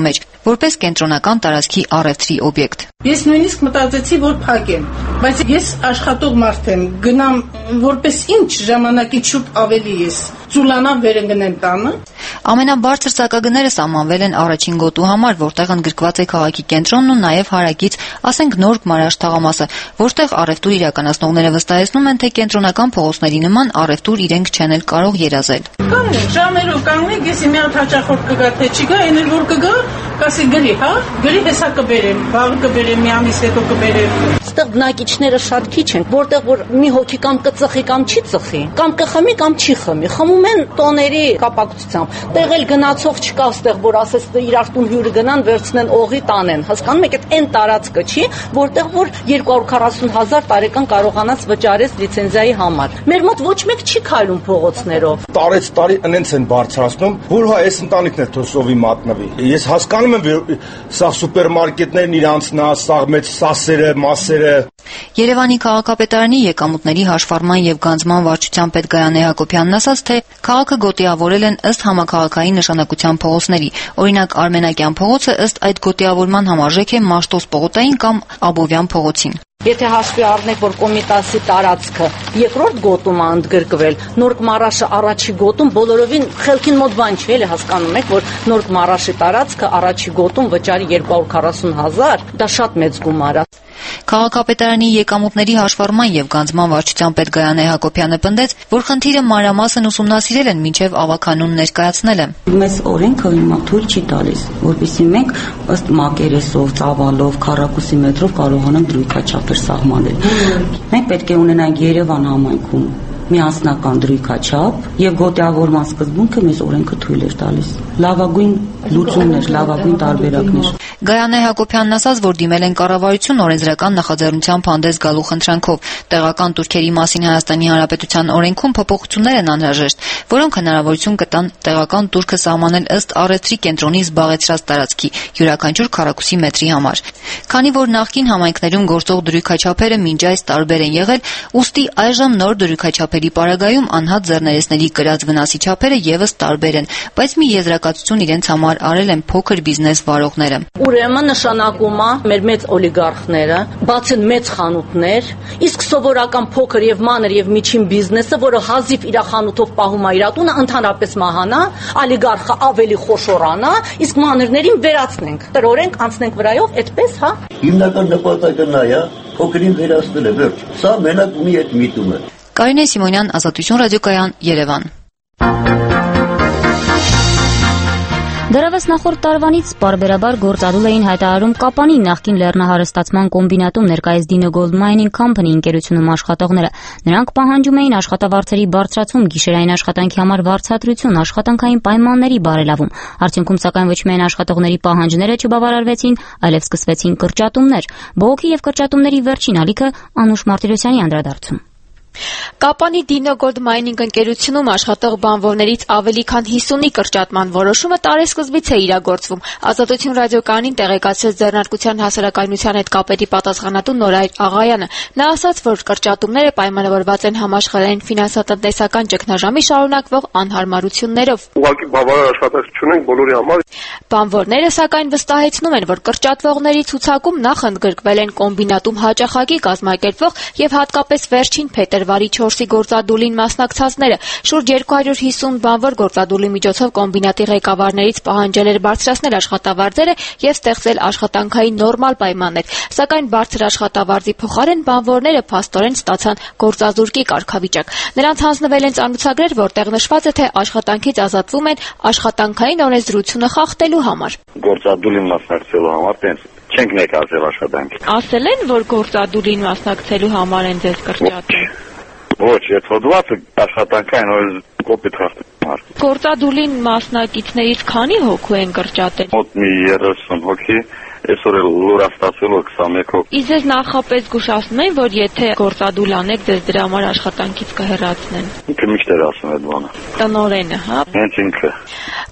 [SPEAKER 10] որպես կենտրոնական տարածքի առևտրի օբյեկտ։
[SPEAKER 11] Ես նույնիսկ մտածեցի, որ փակեմ, բայց ես աշխատող մարդ եմ, գնամ որպես ինչ ժամանակից շուտ ավելի ես ծուլանամ վերընկնեմ տանը։
[SPEAKER 10] Ամենաբարձր ծակագները սահմանվել են առաջին գոտու համար, որտեղ ընդգրկված է քաղաքի կենտրոնն ու նաև հարակից, ասենք Նոր Գմարաշ թաղամասը, որտեղ առևտուր իրականացնողները վստահեցնում են, թե կենտրոնական փողոցների նման առևտուր իրենք չեն էլ կարող երազել։
[SPEAKER 11] Կանգնեք, ժամերով կանգնեք, ես մի հատ հաճախորդ կգա, թե չգա, այն էլ որ կգա, կասի գրի, հա, գրի հեսա կբերեմ, վաղը կբերեմ, մի ամիս հետո կբերեմ։
[SPEAKER 12] Այստեղ բնակիչները շատ քիչ են, որտեղ որ մի հոգի կամ կծխի կամ չի ծխի, կամ կխմի կամ չի խմի, խմում են տոների կապակցությամբ։ Տեղ էլ գնացող չկա այստեղ, որ ասես իրար տուն հյուրը գնան, վերցնեն օղի տանեն։ Հասկանում եք, այդ այն տարածքը չի, որտեղ որ 240,000 տարեկան կարողանաց վճարես լիցենզիայի համար։ Մեր մոտ ոչ մեկ չի քայլում փողոցներով։
[SPEAKER 13] Տարեց տարի ընենց են բարձրացնում, որ հա այս ընտանիքն է թոսովի մատնվի։ Ես հասկանում եմ, որ սա սուպերմարկետներն իրանցն է, սա մեծ սասերը, մասերը։
[SPEAKER 10] Երևանի քաղաքապետարանի եկամուտների հաշվառման եւ գանձման վարչության պետ Գայանե Հակոբյանն ասաց, թե քաղաքը գոտիավորել են ըստ համակարգային նշանակության փողոցների։ Օրինակ Արմենակյան փողոցը ըստ այդ գոտիավորման համարժեք է Մաշտոց պողոտային կամ Աբովյան փողոցին։
[SPEAKER 12] Եթե հաշվի առնեք, որ Կոմիտասի տարածքը երկրորդ գոտում է ընդգրկվել, Նոր Գմարաշը առաջի գոտում բոլորովին խելքին մոտ բան չի, էլի հասկանում եք, որ Նոր Գմարաշի տարածքը առաջի գոտում վճարի 240,000, դա շատ մեծ գումար է։
[SPEAKER 10] Քաղաքապետարանի եկամուտների հաշվառման եւ գանձման վարչության պետ Գայանե Հակոբյանը պնդեց, որ խնդիրը մանրամասն ուսումնասիրել են մինչեւ ավականուն ներկայացնել են։
[SPEAKER 14] Մեզ օրենքը հիմա թույլ չի տալիս, որպեսզի մենք ըստ մակերեսով, ծավալով, քառակուսի մետրով կարողանանք դրույքաչափեր սահմանել։ Մենք պետք է ունենանք Երևան համայնքում միասնական դրույքաչափ եւ գոտիավորման սկզբունքը մեզ օրենքը թույլ էր տալիս։ Լավագույն լուծումներ, լավագույն տարբերակներ։
[SPEAKER 10] Գայանե Հակոբյանն ասաց, որ դիմել են կառավարություն օրենսդրական նախաձեռնությամբ հանդես գալու խնդրանքով։ Տեղական турքերի մասին Հայաստանի Հանրապետության օրենքում փոփոխություններ են անհրաժեշտ, որոնք հնարավորություն կտան տեղական турքը սահմանել ըստ առևտրի կենտրոնի զբաղեցրած տարածքի յուրաքանչյուր քառակուսի մետրի համար։ Քանի որ նախկին համայնքներում գործող դրույքաչափերը մինչ այս տարբեր են եղել, ուստի այժմ նոր դրույքաչափերի պարագայում անհատ ձեռներեցների կրած վնասի չափերը եւս տարբեր են, բայց մի եզրակացություն իրենց համար արել են փոքր բիզնես վարողները։
[SPEAKER 12] Ուրեմն նշանակում է մեր մեծ օլիգարխները բացեն մեծ խանութներ, իսկ սովորական փոքր եւ մանր եւ միջին բիզնեսը, որը հազիվ իր խանութով պահում է իր տունը, ընդհանրապես մահանա, օլիգարխը ավելի խոշորանա, իսկ մանրներին վերացնենք, տրորենք, անցնենք վրայով, այդպես, հա։
[SPEAKER 8] Հիմնական նպատակը նա է փոքրին վերացնել է, վերջ։ Սա մենակ ունի այդ միտումը։
[SPEAKER 10] Կարինե Սիմոնյան, Ազատություն ռադիոկայան, Երևան։
[SPEAKER 1] Դեռևս նախորդ տարվանից պարբերաբար գործադուլ էին հայտարարում Կապանի նախկին լեռնահարստացման կոմբինատում ներկայիս Dino Gold Mining Company ընկերությունում աշխատողները։ Նրանք պահանջում էին աշխատավարձերի բարձրացում, գիշերային աշխատանքի համար վարձատրություն, աշխատանքային պայմանների բարելավում։ Արդյունքում սակայն ոչ միայն աշխատողների պահանջները չբավարարվեցին, այլև սկսվեցին կրճատումներ։ Բողոքի եւ կրճատումների վերջին ալիքը Անուշ Մարտիրոսյանի անդրադարձում։
[SPEAKER 9] Կապանի Dino Gold Mining ընկերությունում աշխատող բանվորներից ավելի քան 50-ի կրճատման որոշումը տարեսկզբից է իրագործվում։ Ազատություն ռադիոկայանին տեղեկացրեց ձեռնարկության հասարակայնության հետ կապերի պատասխանատու Նորայր Աղայանը։ Նա ասաց, որ կրճատումները պայմանավորված են համաշխարհային ֆինանսատնտեսական ճգնաժամի շարունակվող անհարմարություններով։
[SPEAKER 15] Ուղղակի բավարար աշխատանք չունենք բոլորի համար։
[SPEAKER 9] Բանվորները սակայն վստահեցնում են, որ կրճատվողների ցուցակում նախ ընդգրկվել են կոմբինատում հաճախակի կազմակերպվող եւ հատկապես վերջին փետրվարի 4-ի գործադուլին մասնակցածները։ Շուրջ 250 բանվոր գործադուլի միջոցով կոմբինատի ղեկավարներից պահանջել էր բարձրացնել աշխատավարձերը եւ ստեղծել աշխատանքային նորմալ պայմաններ, սակայն բարձր աշխատավարձի փոխարեն բանվորները փաստորեն ստացան գործազուրկի կարգավիճակ։ Նրանց հանձնվել են ծանուցագրեր, որտեղ նշված է, թե աշխատանքից ազատվում են աշխատանքային օրենսդրությունը խախտելու համար։
[SPEAKER 15] Գործադուլին մասնակցելու համար տենց չենք ներկայացել աշխատանքի։
[SPEAKER 9] Ասել են, որ գործադուլին մասնակցելու համար են ձեզ կրճատում։
[SPEAKER 15] Ոչ, եթե հոդվածը աշխատանքային օրենս կոպիտ խախտում։
[SPEAKER 9] Գործադուլին մասնակիցներից քանի հոգու են կրճատել։
[SPEAKER 15] Մոտ մի 30 հոգի, այսօր էլ լուր ստացվելու 21 հոգի։
[SPEAKER 9] Իսկ ձեզ նախապես զգուշացնում են, որ եթե գործադուլ անեք, ձեզ դրա համար աշխատանքից կհեռացնեն։
[SPEAKER 15] Ինքը միշտ էր ասում այդ բանը։
[SPEAKER 9] Տնօրենը, հա։
[SPEAKER 15] Հենց ինքը։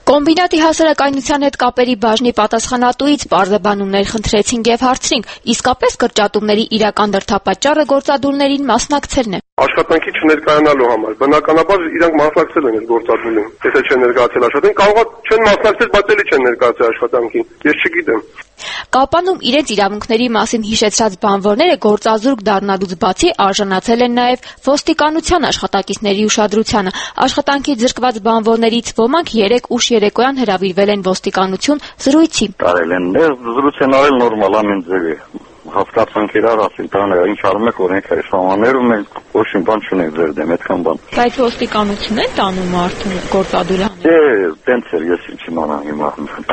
[SPEAKER 9] Կոմբինատի հասարակայնության հետ կապերի բաժնի պատասխանատուից պարզաբանումներ խնդրեցինք եւ հարցրինք, իսկապես կրճատումների իրական դրդապատճառը գործադուլներին մասնակցելն է։
[SPEAKER 16] Աշխատանքի չներկայանալու համար բնականաբար իրանք մասնակցել են գործադուլին, եթե չեն ներկայացել աշխատանքին, կարող է չեն մասնակցել, բայց էլի չեն ներկայացել աշխատանքին։ Ես չգիտեմ։
[SPEAKER 9] Կապանում իրենց իրավունքների մասին հիշեցրած բանվորները գործազուրկ դառնալուց բացի արժանացել են նաև ոստիկանության աշխատակիցների ուշադրությանը։ Աշխատանքից զրկված բանվորներից ոմանք 3 ուշ երեկոյան հրավիրվել են ոստիկանություն զրույցի։
[SPEAKER 15] Կարել են զրույց են արել նորմալ ամեն ձևի։ Հասկացանք իրար, ասին տանը ինչ արում եք օրենք այս ժամաններում մենք ոչ մի բան չունենք ձեր դեմ, այդքան բան։
[SPEAKER 9] Բայց ոստիկանություն է տանում արդեն գործադուլը։
[SPEAKER 15] Տենց էր, ես ինչ իմանամ հիմա։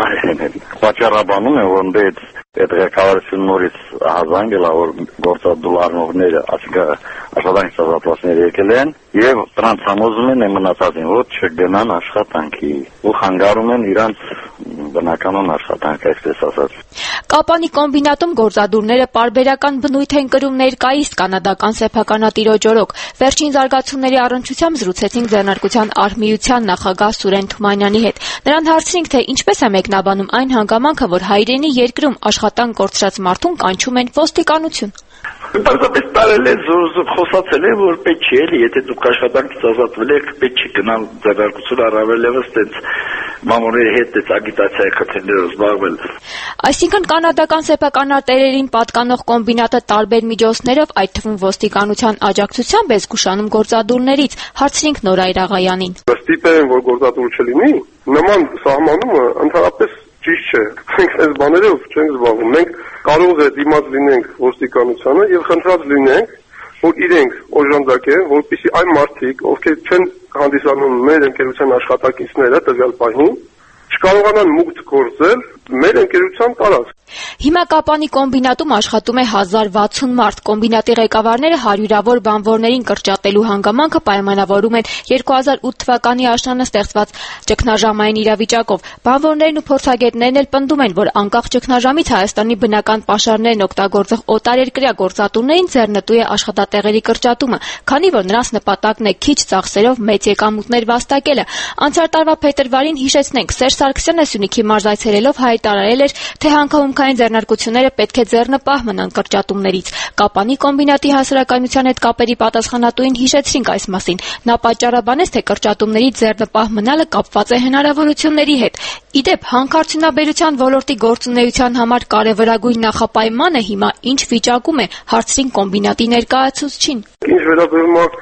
[SPEAKER 15] Պատճառաբանում են, որ դե այդ ղեկավարությունը նորից հազանգել է, որ գործադուլ առնողները, այսինքն աշխատանքի ստացվածները եկել են եւ դրանց համոզում են մնացածին, որ չգնան աշխատանքի ու խանգարում են իրանց բնականon աշխատանքը, այսպես ասած։
[SPEAKER 9] Կապանի կոմբինատում գործադուլները պարբերական բնույթ են կրում ներկայիս կանադական սեփականատիրոջ օրոք։ Վերջին զարգացումների առնչությամբ զրուցեցինք ձեռնարկության արհմիության նախագահ Սուրեն Թումանյանի հետ։ Նրան հարցրինք, թե ինչպես է մեկնաբանում այն հանգամանքը, որ հայրենի երկրում աշխատանք կորցրած մարդուն կանչում են ոստիկանություն։
[SPEAKER 17] Պարզապես տարել է զորզով խոսացել է, որ պետք չի էլի, եթե դուք աշխատանքից ազատվել եք, պետք չի գնալ ձեռնարկություն առավել ևս տենց մամուլների հետ տենց ագիտացիայի խնդիրներով զբաղվել։
[SPEAKER 9] Այսինքն կանադական սեփականատերերին պատկանող կոմբինատը տարբեր միջոցներով, այդ թվում ոստիկանության աջակցությամբ է զգուշանում գործադուլներից, հարցրինք Նորայր Աղայանին։
[SPEAKER 16] Ստիպեն, որ գործադուլ չլինի, նման սահմանումը ընդհանրապես ճիշտ չէ։ Մենք այս բաներով չենք զբաղվում։ Մենք կարող է դիմաց լինենք ոստիկանությանը եւ խնդրած լինենք, որ իրենք օժանդակեն, որպեսզի այն մարդիկ, ովքեր չեն հանդիսանում մեր ընկերության աշխատակիցները տվյալ պահին, չկարողանան մուգ գործել մեր ընկերության տարածք։
[SPEAKER 9] Հիմա Կապանի կոմբինատում աշխատում է 1060 մարդ։ Կոմբինատի ղեկավարները հարյուրավոր բանվորներին կրճատելու հանգամանքը պայմանավորում են 2008 թվականի աշնանը ստեղծված ճգնաժամային իրավիճակով։ Բանվորներն ու փորձագետներն էլ պնդում են, որ անկախ ճգնաժամից Հայաստանի բնական պաշարներն օգտագործող օտարերկրյա գործատուներին ձեռնտու է աշխատատեղերի կրճատումը, քանի որ նրանց նպատակն է քիչ ծախսերով մեծ եկամուտներ վաստակելը։ Անցյալ տարվա փետրվարին հիշեցնենք, Սերժ Սարգսյանը Սյունիքի մարզ այցելելով հայտարարել էր, թե հանքահումքային ձեռնարկությունները պետք է ձեռնպահ մնան կրճատումներից։ Կապանի կոմբինատի հասարակայնության հետ կապերի պատասխանատուին հիշեցրինք այս մասին։ Նա պատճառաբանեց, թե կրճատումների ձեռնպահ մնալը կապված է հնարավորությունների հետ։ Իդեպ, հանքարդյունաբերության ոլորտի գործունեության համար կարևորագույն նախապայմանը հիմա ինչ վիճակում է, հարցրին կոմբինատի ներկայացուցչին։
[SPEAKER 16] Ինչ վերաբերում է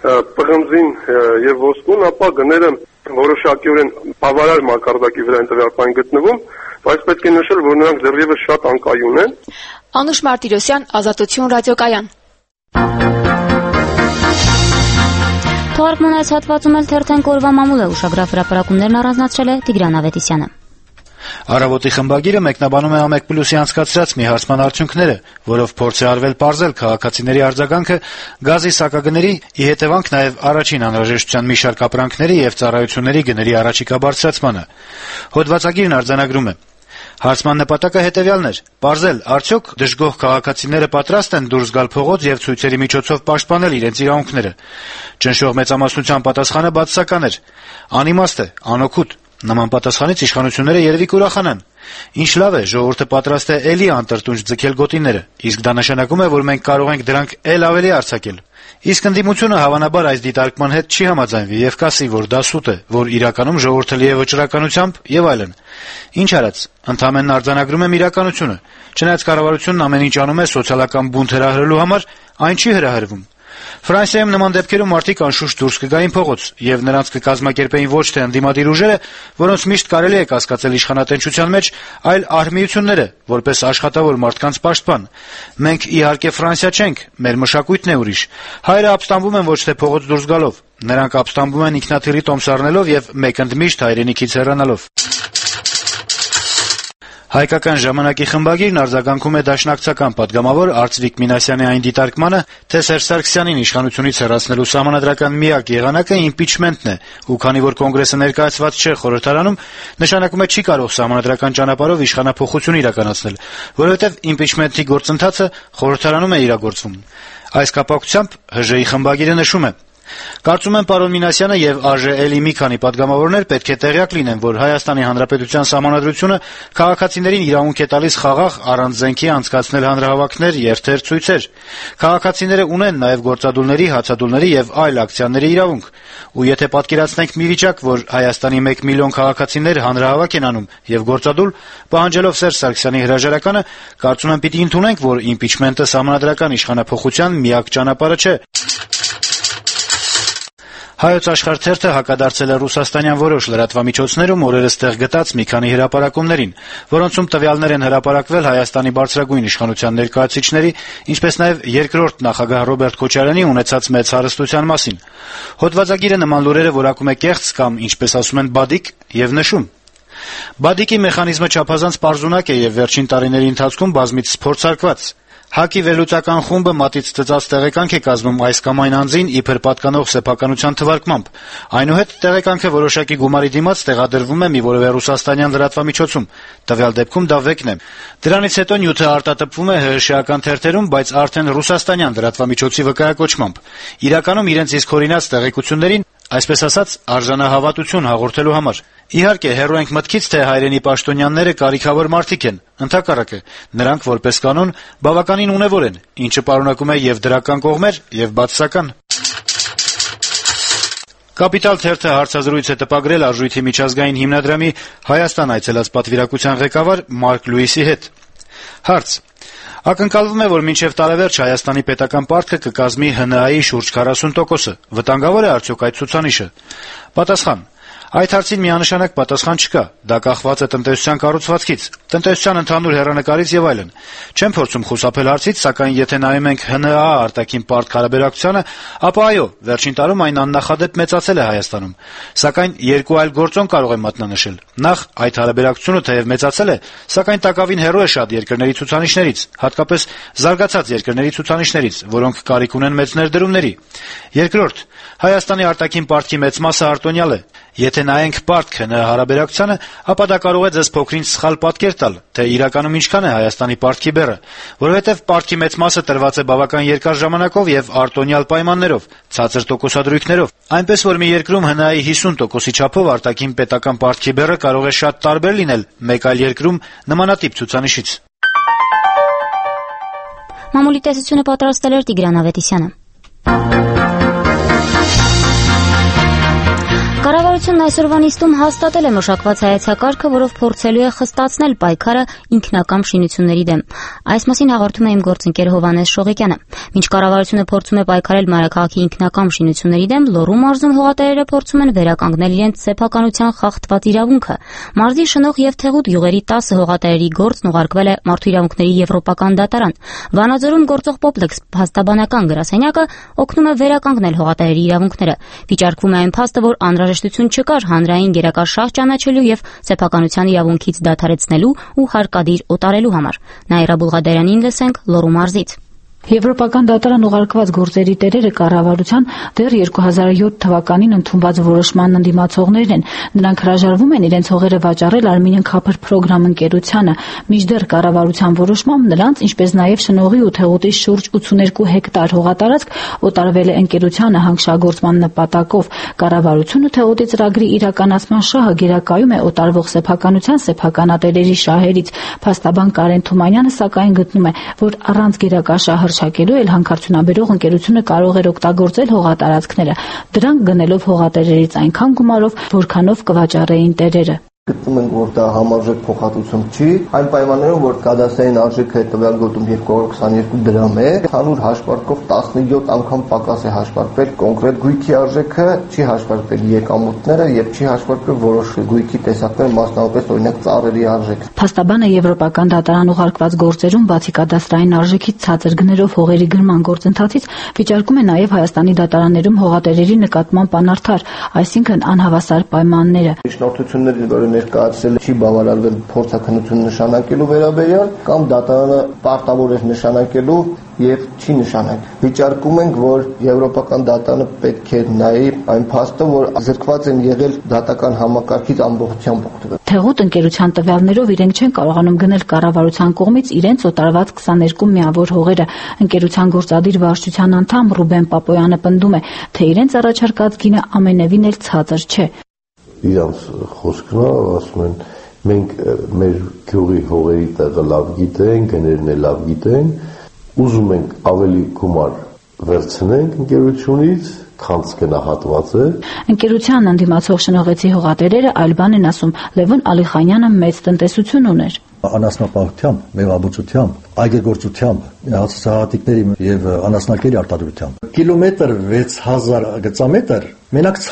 [SPEAKER 16] պղնձին եւ ոսկուն, ապա գները որոշակիորեն բավարար մակարդակի վրա են տվյալպայն գտնվում, բայց պետք է նշել, որ նրանք դեռևս շատ անկայուն են։
[SPEAKER 9] Անուշ Մարտիրոսյան, Ազատություն ռադիոկայան։
[SPEAKER 1] Թողարկման այս հատվածում էլ թերթենք օրվա մամուլը ուշագրավ հրապարակումներն առանձնացրել է Տիգրան Ավետիսյանը։
[SPEAKER 18] Առավոտի խմբագիրը մեկնաբանում է ԱՄԵԿ+-ի անցկացրած մի հարցման արդյունքները, որով փորձ է արվել պարզել քաղաքացիների արձագանքը գազի սակագների, ի հետևանք նաև առաջին անհրաժեշտության մի շարք ապրանքների եւ ծառայությունների գների առաջիկա բարձրացմանը։ Հոդվածագիրն արձանագրում է. Հարցման նպատակը հետեւյալն էր. պարզել, արդյոք դժգոհ քաղաքացիները պատրաստ են դուրս գալ փողոց եւ ցույցերի միջոցով պաշտպանել իրենց իրավունքները։ Ճնշող մեծամասնության պատասխանը բացասական էր. անիմաստ է, անօգուտ։ Նման պատասխանից իշխանությունները երևի կուրախանան։ Ինչ լավ է, ժողովուրդը պատրաստ է էլի անտրտունջ ձգել գոտիները, իսկ դա նշանակում է, որ մենք կարող ենք դրանք էլ ավելի արձակել։ Իսկ ընդդիմությունը հավանաբար այս դիտարկման հետ չի համաձայնվի եւ կասի, որ դա սուտ է, որ իրականում ժողովուրդը լի է վճռականությամբ եւ այլն։ Ինչ արած, ընդհանրապես արձանագրում եմ իրականությունը։ Չնայած կառավարությունն ամեն ինչ անում է սոցիալական բունտ հրահրելու համար, այն չի հրահրվում։ Ֆրանսիայում նման դեպքերում մարդիկ անշուշտ դուրս կգային փողոց եւ նրանց կկազմակերպեին ոչ թե ընդդիմադիր ուժերը, որոնց միշտ կարելի է կասկածել իշխանատենչության մեջ, այլ արհմիությունները, որպես աշխատավոր մարդկանց պաշտպան։ Մենք իհարկե Ֆրանսիա չենք, մեր մշակույթն է ուրիշ։ Հայերը ապստամբում են ոչ թե փողոց դուրս գալով, նրանք ապստամբում են ինքնաթիռի տոմս առնելով եւ մեկընդմիշտ հայրենիքից հեռանալով։ Հայկական ժամանակի խմբագիրն արձագանքում է դաշնակցական պատգամավոր Արծվիկ Մինասյանի այն դիտարկմանը, թե Սերժ Սարգսյանին իշխանությունից հեռացնելու սահմանադրական միակ եղանակը իմպիչմենտն է, ու քանի որ կոնգրեսը ներկայացված չէ խորհրդարանում, նշանակում է չի կարող սահմանադրական ճանապարհով իշխանափոխություն իրականացնել, որովհետև իմպիչմենտի գործընթացը խորհրդարանում է իրագործվում։ Այս կապակցությամբ ՀԺ-ի խմբագիրը նշում է. Կարծում եմ պարոն Մինասյանը եւ ԱԺ-ի մի քանի պատգամավորներ պետք է տեղյակ լինեն, որ Հայաստանի Հանրապետության Սահմանադրությունը քաղաքացիներին իրավունք է տալիս խաղաղ առանց զենքի անցկացնել հանրահավաքներ, երթեր, ցույցեր։ Քաղաքացիները ունեն նաեւ գործադուլների, հացադուլների եւ այլ ակցիաների իրավունք։ Ու եթե պատկերացնենք մի վիճակ, որ Հայաստանի 1 միլիոն քաղաքացիներ հանրահավաք են անում եւ գործադուլ, պահանջելով Սերժ Սարգսյանի հրաժարականը, կարծում եմ պիտի ընդունենք, որ իմպիչմենտը սահմանադրական իշխանափոխության միակ ճանապարհը չէ։ Հայոց աշխարհ թերթը հակադարձել է ռուսաստանյան որոշ լրատվամիջոցներում օրերս տեղ գտած մի քանի հրապարակումներին, որոնցում տվյալներ են հրապարակվել Հայաստանի բարձրագույն իշխանության ներկայացուցիչների, ինչպես նաև երկրորդ նախագահ Ռոբերտ Քոչարյանի ունեցած մեծ հարստության մասին։ Հոդվածագիրը նման լուրերը որակում է կեղծ կամ, ինչպես ասում են, բադիկ եւ նշում. Բադիկի մեխանիզմը չափազանց պարզունակ է եւ վերջին տարիների ընթացքում բազմիցս փորձարկված։ ՀԱԿ-ի վերլուծական խումբը մատից ծծած տեղեկանք է կազմում այս կամ այն անձին իբր պատկանող սեփականության թվարկմամբ։ Այնուհետ տեղեկանքը որոշակի գումարի դիմաց տեղադրվում է մի որևէ ռուսաստանյան լրատվամիջոցում։ Տվյալ դեպքում դա վեկն է։ Դրանից հետո նյութը արտատպվում է ՀՀՇ-ական թերթերում, բայց արդեն ռուսաստանյան լրատվամիջոցի վկայակոչմամբ։ Իրականում իրենց իսկ հորինած տեղեկություններին, այսպես ասած, արժանահավատություն հաղորդելու համար։ Իհարկե, հեռու ենք մտքից, թե հայրենի պաշտոնյաները կարիքավոր մարդիկ են։ Ընդհակառակը, նրանք որպես կանոն բավականին ունևոր են, ինչը պարունակում է եւ դրական կողմեր, եւ բացասական։ Կապիտալ թերթը հարցազրույց է տպագրել Արժույթի միջազգային հիմնադրամի Հայաստան այցելած պատվիրակության ղեկավար Մարկ Լուիսի հետ։ Հարց. Ակնկալվում է, որ մինչև տարեվերջ Հայաստանի պետական պարտքը կկազմի ՀՆԱ-ի շուրջ 40%-ը։ Վտանգավոր է արդյոք այդ ցուցանիշը։ Պատասխան. Այդ հարցին միանշանակ պատասխան չկա, դա կախված է տնտեսության կառուցվածքից, տնտեսության ընդհանուր հեռանկարից եւ այլն։ Չեմ փորձում խուսափել հարցից, սակայն եթե նայում ենք ՀՆԱ արտաքին պարտք հարաբերակցությանը, ապա այո, վերջին տարում այն աննախադեպ մեծացել է Հայաստանում։ Սակայն երկու այլ գործոն կարող եմ մատնանշել։ Նախ, այդ հարաբերակցությունը թեև մեծացել է, սակայն տակավին հեռու է շատ երկրների ցուցանիշներից, հատկապես զարգացած երկրների ցուցանիշներից, որոնք կարիք ունեն մեծ ներդրումների։ Երկրորդ, Հայաստանի արտաքին պարտքի մեծ մասը արտոնյալ է։ Եթե նայենք պարտք ՀՆԱ հարաբերակցությանը, ապա դա կարող է ձեզ փոքրինչ սխալ պատկեր տալ, թե իրականում ինչքան է Հայաստանի պարտքի բեռը, որովհետև պարտքի մեծ մասը տրված է բավական երկար ժամանակով եւ արտոնյալ պայմաններով, ցածր տոկոսադրույքներով։ Այնպես որ մի երկրում ՀՆԱ-ի 50%-ի չափով արտաքին պետական պարտքի բեռը կարող է շատ տարբեր լինել մեկ այլ երկրում նմանատիպ ցուցանիշից։
[SPEAKER 1] Մամուլի տեսությունը պատրաստել էր Տիգրան Ավետիսյանը։ Կառավարությունն այսօրվա նիստում հաստատել է մշակված հայեցակարգը, որով փորձելու է խստացնել պայքարը ինքնակամ շինությունների դեմ։ Այս մասին հաղորդում է իմ գործընկեր Հովհաննես Շողիկյանը։ Մինչ կառավարությունը փորձում է պայքարել մայրաքաղաքի ինքնակամ շինությունների դեմ, Լոռու մարզում հողատերերը փորձում են վերականգնել իրենց սեփականության խախտված իրավունքը։ Մարզի Շնող եւ Թեղուտ յուղերի 10 հողատերերի գործն ուղարկվել է Մարդու իրավունքների եվրոպական դատարան։ Վանաձորում գործող Պոպլեքս փաստաբանական գրասենյակը օգնում է վերականգնել հողատերերի իրավունքները։ Վիճարկվում է այն փաստը, որ անհրաժեշտություն չկար հանրային գերակաշահ ճանաչելու եւ սեփականության իրավունքից դադարեցնելու ու հարկադիր օտարելու համար։ Նաիրա Բուլղադարյանին լսենք Լոռու մարզից։
[SPEAKER 19] Եվրոպական դատարան ուղարկված գործերի տերերը կառավարության դեռ 2007 թվականին ընդունված որոշման ընդդիմացողներն են։ Նրանք հրաժարվում են իրենց հողերը վաճառել Armenian Copper Program ընկերությանը, մինչդեռ կառավարության որոշմամբ նրանց, ինչպես նաև Շնողի ու Թեղուտի շուրջ 82 հեկտար հողատարածք օտարվել է ընկերությանը հանքշագործման նպատակով։ Կառավարությունը Թեղուտի ծրագրի իրականացման շահը գերակայում է օտարվող սեփականության սեփականատերերի շահերից։ Փաստաբան Կարեն Թումանյանը սակայն գտնում է, որ առանց գերակաշահ հռչակելու էլ հանքարդյունաբերող ընկերությունը կարող էր օգտագործել հողատարածքները, դրանք գնելով հողատերերից այնքան գումարով, որքանով կվաճառեին տերերը։
[SPEAKER 20] Գտնում ենք, որ դա համարժեք փոխհատուցում չի, այն պայմաններում, որ կադաստրային արժեքը տվյալ գոտում 222 դրամ է, հանուր հաշվարկով 17 անգամ պակաս է հաշվարկվել կոնկրետ գույքի արժեքը, չի հաշվարկվել եկամուտները եւ չի հաշվարկվել որոշ գույքի տեսակներ, մասնավորապես օրինակ ծառերի արժեքը։
[SPEAKER 19] Փաստաբանը եվրոպական դատարան ուղարկված գործերում բացի կադաստրային արժեքից ցածր գներով հողերի գրման գործընթացից վիճարկում է նաեւ Հայաստանի դատարաններում հողատերերի նկատմամբ անարդար, այսինքն անհավասար պայմանները։
[SPEAKER 20] Միջնորդությունների ներկայացրել չի բավարարվել փորձաքննություն նշանակելու վերաբերյալ կամ դատարանը պարտավոր է նշանակելու եւ չի նշանակել։ Վիճարկում ենք, որ եվրոպական դատարանը պետք է նայի այն փաստը, որ զրկված են եղել դատական համակարգից ամբողջությամբ օգտվել։
[SPEAKER 19] Թեղուտ ընկերության տվյալներով իրենք չեն կարողանում գնել կառավարության կողմից իրենց օտարված 22 միավոր հողերը։ Ընկերության գործադիր վարչության անդամ Ռուբեն Պապոյանը պնդում է, թե իրենց առաջարկած գինը ամենևին էլ ցածր չէ։
[SPEAKER 21] Իրանց խոսքն է, ասում են, մենք մեր գյուղի հողերի տեղը լավ գիտենք, գներն էլ լավ գիտենք, ուզում ենք ավելի գումար վերցնենք ընկերությունից, քան գնահատված է։
[SPEAKER 19] Ընկերության ընդդիմացող շնորհեցի հողատերերը այլ բան են ասում։ Լևոն Ալիխանյանը մեծ տնտեսություն ուներ։
[SPEAKER 22] Անասնապահությամբ, մեղվաբուծությամբ, այգեգործությամբ, հացահատիկների եւ անասնակերի արտադրությամբ։ Կիլոմետր 6000 գծամետր մենակ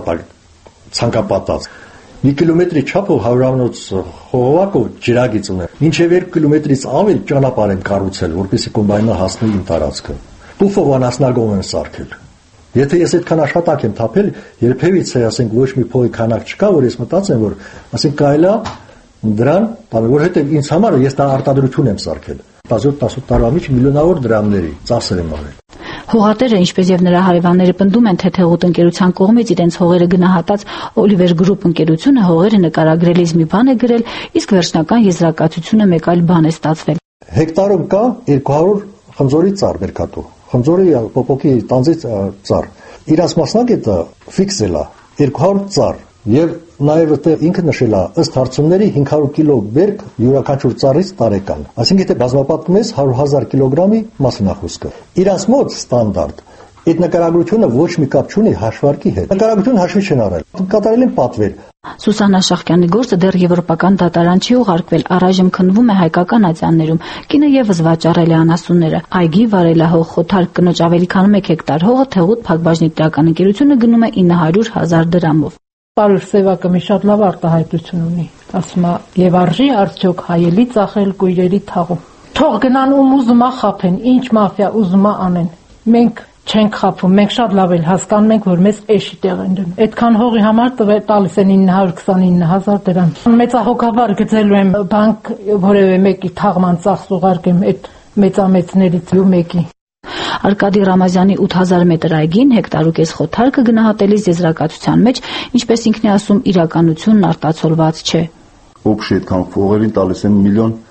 [SPEAKER 22] ցանկապատած։ Մի կիլոմետրի չափով հարյուրամնոց հողովակով ջրագիծ ունեմ։ Մինչև 2 կիլոմետրից ավել ճանապարհ եմ կառուցել, որպեսզի կոմբայնը հասնի իմ տարածքը։ Տուֆով անասնագոմ եմ սարքել։ Եթե ես այդքան աշխատանք եմ թափել, երբևիցե, ասենք, ոչ մի փողի քանակ չկա, որ ես մտածեմ, որ ասենք կարելի է դրան, որովհետև ինձ համար ես դա արտադրություն եմ սարքել։ 17-18 տարվա մեջ միլիոնավոր դրամների ծախսեր եմ արել։
[SPEAKER 19] Հողատերը, ինչպես եւ նրա հարևանները պնդում են, թե Թեղուտ ընկերության կողմից իրենց հողերը գնահատած Օլիվեր Գրուպ ընկերությունը հողերը նկարագրելիս մի բան է գրել, իսկ վերջնական եզրակացությունը մեկ այլ բան է ստացվել։
[SPEAKER 22] Հեկտարում կա 200 խնձորի ծառ Բերքատու, խնձորի պոպոկի տանձի ծառ։ Իրաց մասնագետը ֆիքսել է 200 ծառ եւ նաեւ այդտեղ ինքը նշել է ըստ հարցումների 500 կիլո բերք յուրաքանչյուր ծառից տարեկան։ Այսինքն եթե բազմապատկում ես 100,000 կիլոգրամի մասնախոսքը։ Իրանց մոտ ստանդարտ այդ նկարագրությունը ոչ մի կապ չունի հաշվարկի հետ։ Նկարագրությունը հաշվի չեն առել։ Կատարել են պատվեր։
[SPEAKER 19] Սուսաննա Շախկյանի գործը դեռ եվրոպական դատարան չի ուղարկվել, առայժմ քննվում է հայկական ատյաններում։ Կինը եւս վաճառել է անասունները։ Այգի վարելահող խոթարկ կնոջ ավելի քան 1 հեկտար հողը Թեղուտ Փակbaşնի տնտեսական ընկերությունը գնում է 900,000 դրամով։
[SPEAKER 11] Պարուր Սևակը մի շատ լավ արտահայտություն ունի, ասում է, եւ արժի արդյոք հայելի ծախել կույրերի թաղում։ Թող գնան ում ուզում է խափեն, ինչ մաֆիա ուզում է անեն։ Մենք չենք խափում, մենք շատ լավ էլ հասկանում ենք, որ մեզ էշի տեղ են դնում։ Այդքան հողի համար տալիս են 929,000 դրամ։ Մեծահոգաբար գծելու եմ բանկ, որևէ մեկի թաղման ծախս ուղարկեմ այդ մեծամեծներից ու մեկի։
[SPEAKER 19] Արկադի Ռամազյանի 8000 մետր այգին հեկտարուկես խոթարկը գնահատելիս եզրակացության մեջ, ինչպես ինքն է ասում, իրականությունն արտացոլված չէ։
[SPEAKER 23] Օբշի այդքան փողերին տալիս են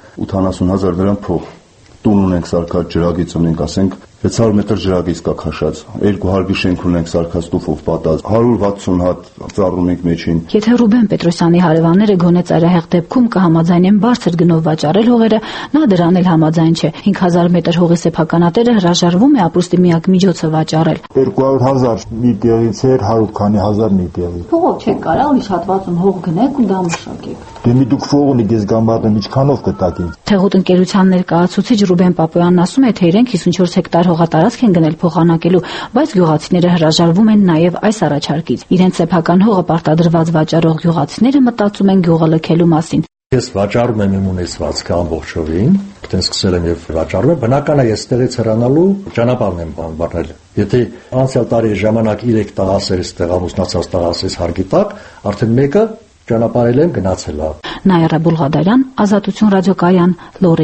[SPEAKER 23] 1,80,000 դրամ փող։ Տուն ունենք սարքած, ջրագիծ ունենք, ասենք 600 մետր ջրագիծ կա քաշած, 2 հարկի շենք ունենք սարքած տուֆով պատած, 160 հատ ծառ ունենք մեջին։
[SPEAKER 19] Եթե Ռուբեն Պետրոսյանի հարևանները գոնե ծայրահեղ դեպքում կհամաձայնեն բարձր գնով վաճառել հողերը, նա դրան էլ համաձայն չէ։ 5000 մետր հողի սեփականատերը հրաժարվում է ապրուստի միակ միջոցը վաճառել։
[SPEAKER 24] 200,000 մի տեղից էր 100 քանի հազար մի տեղից։
[SPEAKER 19] Փողով չեք կարա ուրիշ հատվածում հող գնեք ու դա մշակեք։
[SPEAKER 24] Դե մի դուք փող ունիք, ես գամբարը ինչքանով կտաք ինձ։
[SPEAKER 19] Թեղուտ ընկերության ներկայացուցիչ Ռուբեն Պապոյանն ասում է, թե իրենք 54 հեկտար հողատարածք են գնել փոխանակելու, բայց գյուղացիները հրաժարվում են նաև այս առաջարկից։ Իրենց սեփական հողը պարտադրված վաճառող գյուղացիները մտածում են գյուղը լքելու մասին։
[SPEAKER 22] Ես վաճառում եմ իմ ունեցվածքը ամբողջովին, այդտեղ սկսել եմ եւ վաճառում եմ։ Բնական է ես տեղից հեռանալու ճանապարհն եմ բռնել։ Եթե անցյալ տարի ժամանակ 3 տղասեր ստեղ ամուսնացած տղասեր հարգի տակ, արդեն մեկը ճանապարհել եմ գնացել է։
[SPEAKER 19] Նաիրա Բուլղադարյան, Ազատություն ռադիոկայան, Լորի։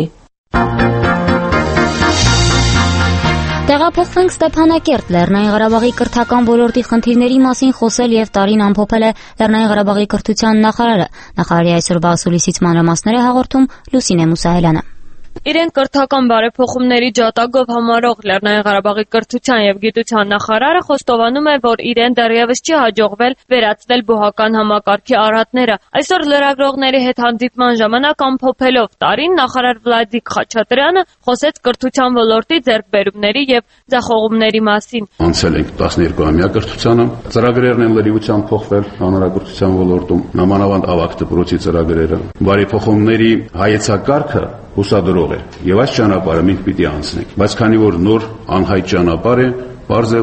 [SPEAKER 1] Տեղափոխվենք Ստեփանակերտ, Լեռնային Ղարաբաղի կրթական ոլորտի խնդիրների մասին խոսել եւ տարին ամփոփել է Լեռնային Ղարաբաղի կրթության նախարարը։ Նախարարի այսօրվա ասուլիսից մանրամասներ է հաղորդում Լուսինե Մուսահելյանը։
[SPEAKER 25] Իրեն կրթական բարեփոխումների ջատագով համարող Լեռնային Ղարաբաղի կրթության եւ գիտության նախարարը խոստովանում է, որ իրեն դեռևս չի հաջողվել վերացնել բուհական համակարգի արհատները։ Այսօր լրագրողների հետ հանդիպման ժամանակ ամփոփելով տարին նախարար Վլադիկ Խաչատրյանը խոսեց կրթության ոլորտի ձեռքբերումների եւ ձախողումների մասին։
[SPEAKER 26] Անցել ենք 12-ամյա կրթությանը, ծրագրերն են լրիվությամբ փոխվել հանրակրթության ոլորտում, նամանավանդ ավագ դպրոցի ծրագրերը։ Բարեփոխումների հայեցակարգը հուսադրող է եւ այս ճանապարհը մենք պիտի անցնենք, բայց քանի որ նոր անհայտ ճանապարհ է, բարձ է որ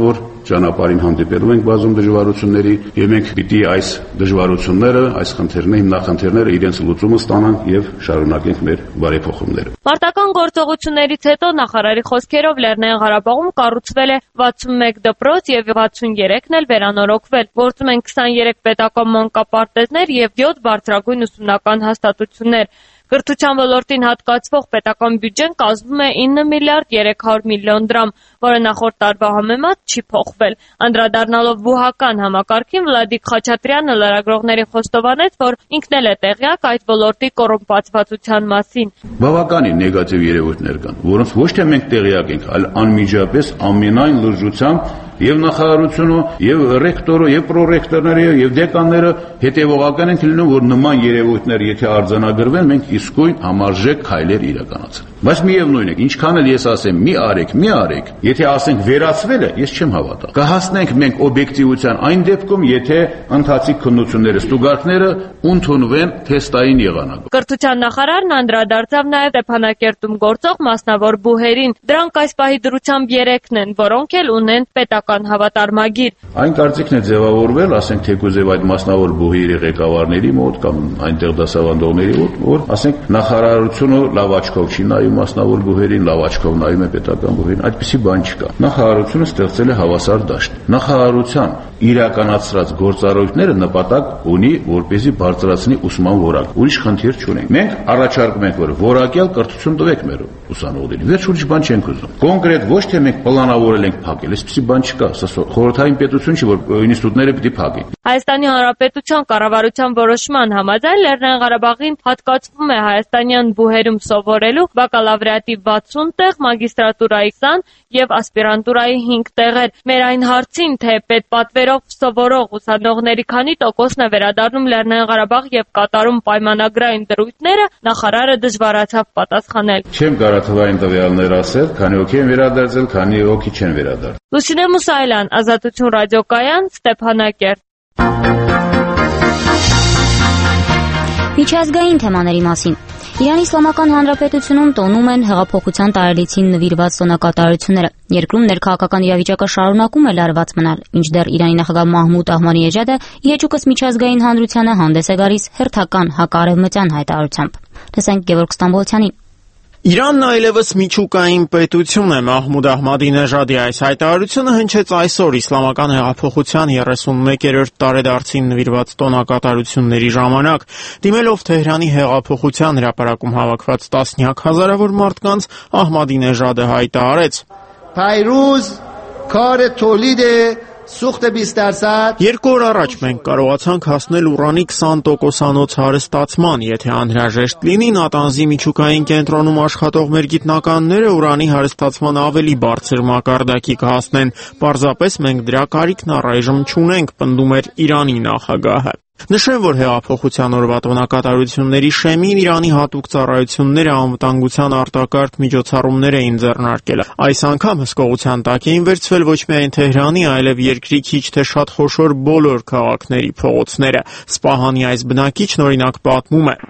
[SPEAKER 26] ճանապարհին հանդիպելու ենք բազում դժվարությունների եւ մենք պիտի այս դժվարությունները, այս խնդիրները, հիմնախնդիրները իրենց լուծումը ստանանք եւ շարունակենք մեր բարեփոխումները։
[SPEAKER 25] Մարտական գործողություններից հետո նախարարի խոսքերով Լեռնային Ղարաբաղում կառուցվել է 61 դպրոց եւ 63-ն էլ վերանորոգվել։ Գործում են 23 պետական մանկապարտեզներ եւ 7 բարձրագույն ուսումնական հաստատություններ։ Կրթության ոլորտին հատկացվող պետական բյուջեն կազմում է 9 միլիարդ 300 միլիոն դրամ, որը նախորդ տարվա համեմատ չի փոխվել։ Անդրադառնալով բուհական համակարգին Վլադիկ Խաչատրյանը լրագրողներին խոստովանեց, որ ինքն էլ է տեղյակ այդ ոլորտի կոռումպացվածության մասին։
[SPEAKER 26] Բավականին նեգատիվ երևույթներ կան, որոնց ոչ թե մենք տեղյակ ենք, այլ անմիջապես ամենայն լրջությամբ եւ նախարարությունը, եւ ռեկտորը, եւ պրոռեկտորները, եւ դեկանները հետեւողական են լինում, որ նման երևույթներ եթե արձանագրվեն, մենք իսկույն համարժեք քայլեր իրականացնենք։ Բայց միևնույն է, ինչքան էլ ես ասեմ, մի արեք, եթե ասենք վերացվել է, ես չեմ հավատա։ Կհասնենք մենք օբյեկտիվության այն դեպքում, եթե ընթացիկ քննությունները, ստուգարքները ընդունվեն թեստային եղանակով։
[SPEAKER 25] Կրթության նախարարն անդրադարձավ նաեւ Ստեփանակերտում գործող մասնավոր բուհերին։ Դրանք այս պահի դրությամբ 3-ն են, որոնք էլ ունեն պետական հավատարմագիր։
[SPEAKER 26] Այն կարծիքն է ձևավորվել, ասենք թեկուզ եւ այդ մասնավոր բուհերի ղեկավարների մոտ կամ այնտեղ դասավանդողների մոտ, որ ասենք նախարարությունը լավ աչքով չի նայում մասնավոր բուհերին, լավ աչքով նայում է պետական բուհերին, այդպիսի բան չկա։ Նախարարությունը ստեղծել է հավասար դաշտ։ Նախարարության իրականացրած գործառույթները նպատակ ունի, որպեսզի բարձրացնի ուսման որակը։ Ուրիշ խնդիր չունենք։ Մենք առաջարկում ենք, որ որակյալ կրթություն տվեք մեր ուսանողներին։ Վերջ ուրիշ բան չենք ուզում։ Կոնկրետ ոչ թե մենք պլանավորել ենք փակել, այսպիսի բան չկա, սա խորհրդային պետություն չի, որ ինստիտուտները պիտի փակեն։
[SPEAKER 25] Հայաստանի Հանրապետության կառավարության որոշման համաձայն Լեռնային Ղարաբաղին հատկացվում է հայաստանյան բուհերում սովորելու բակալավրիատի 60 տեղ, մագիստրատուրայի 20 եւ ասպիրանտուրայի 5 տեղեր։ Մեր այն հարցին, թե պետպատվերով սովորող ուսանողների քանի տոկոսն է վերադառնում Լեռնային Ղարաբաղ եւ կատարում պայմանագրային դրույթները, նախարարը դժվարացավ պատասխանել։
[SPEAKER 26] Չեմ կարող թվային տվյալներ ասել, քանի հոգի են վերադարձել, քանի հոգի չեն վերադարձել։
[SPEAKER 25] Լուսինե Մուսայելյան, Ազատություն ռադիոկայան, Ստեփանակերտ։
[SPEAKER 1] Միջազգային թեմաների մասին։ Իրանի Իսլամական Հանրապետությունում տոնում են հեղափոխության տարելիցին նվիրված տոնակատարությունները։ Երկրում ներքաղաքական իրավիճակը շարունակում է լարված մնալ, մինչդեռ Իրանի նախագահ Մահմուդ Ահմադինեջադը իհեճուկս միջազգային հանրությանը հանդես է գալիս հերթական հակարևմտյան հայտարարությամբ։ Լսենք Գևորգ Ստամբոլցյանին։
[SPEAKER 2] Իրանն այլևս միջուկային պետություն է։ Մահմուդ Ահմադինեժադի այս հայտարարությունը հնչեց այսօր Իսլամական հեղափոխության 31-րդ տարեդարձին նվիրված տոնակատարությունների ժամանակ։ Դիմելով Թեհրանի հեղափոխության հրապարակում հավաքված տասնյակ հազարավոր մարդկանց, Ահմադինեժադը հայտարարեց.
[SPEAKER 3] «Փայրուզ քար թոլիդ Սուխտ 20%։
[SPEAKER 2] 2 օր առաջ մենք կարողացանք հասնել ուրանի 20%-անոց հարստացման, եթե անհրաժեշտ լինի, Նատանզի միջուկային կենտրոնում աշխատող մեր գիտնականները ուրանի հարստացման ավելի բարձր մակարդակի կհասնեն։ Պարզապես մենք դրա կարիքն առայժմ չունենք», պնդում էր Իրանի նախագահը։ Նշեմ, որ հեղափոխության օրվա տոնակատարությունների շեմին Իրանի հատուկ ծառայությունները անվտանգության արտակարգ միջոցառումներ էին ձեռնարկել։ Այս անգամ հսկողության տակ էին վերցվել ոչ միայն Թեհրանի, այլև երկրի քիչ թե շատ խոշոր բոլոր քաղաքների փողոցները։ Սպահանի այս բնակիչն օրինակ պատմում է.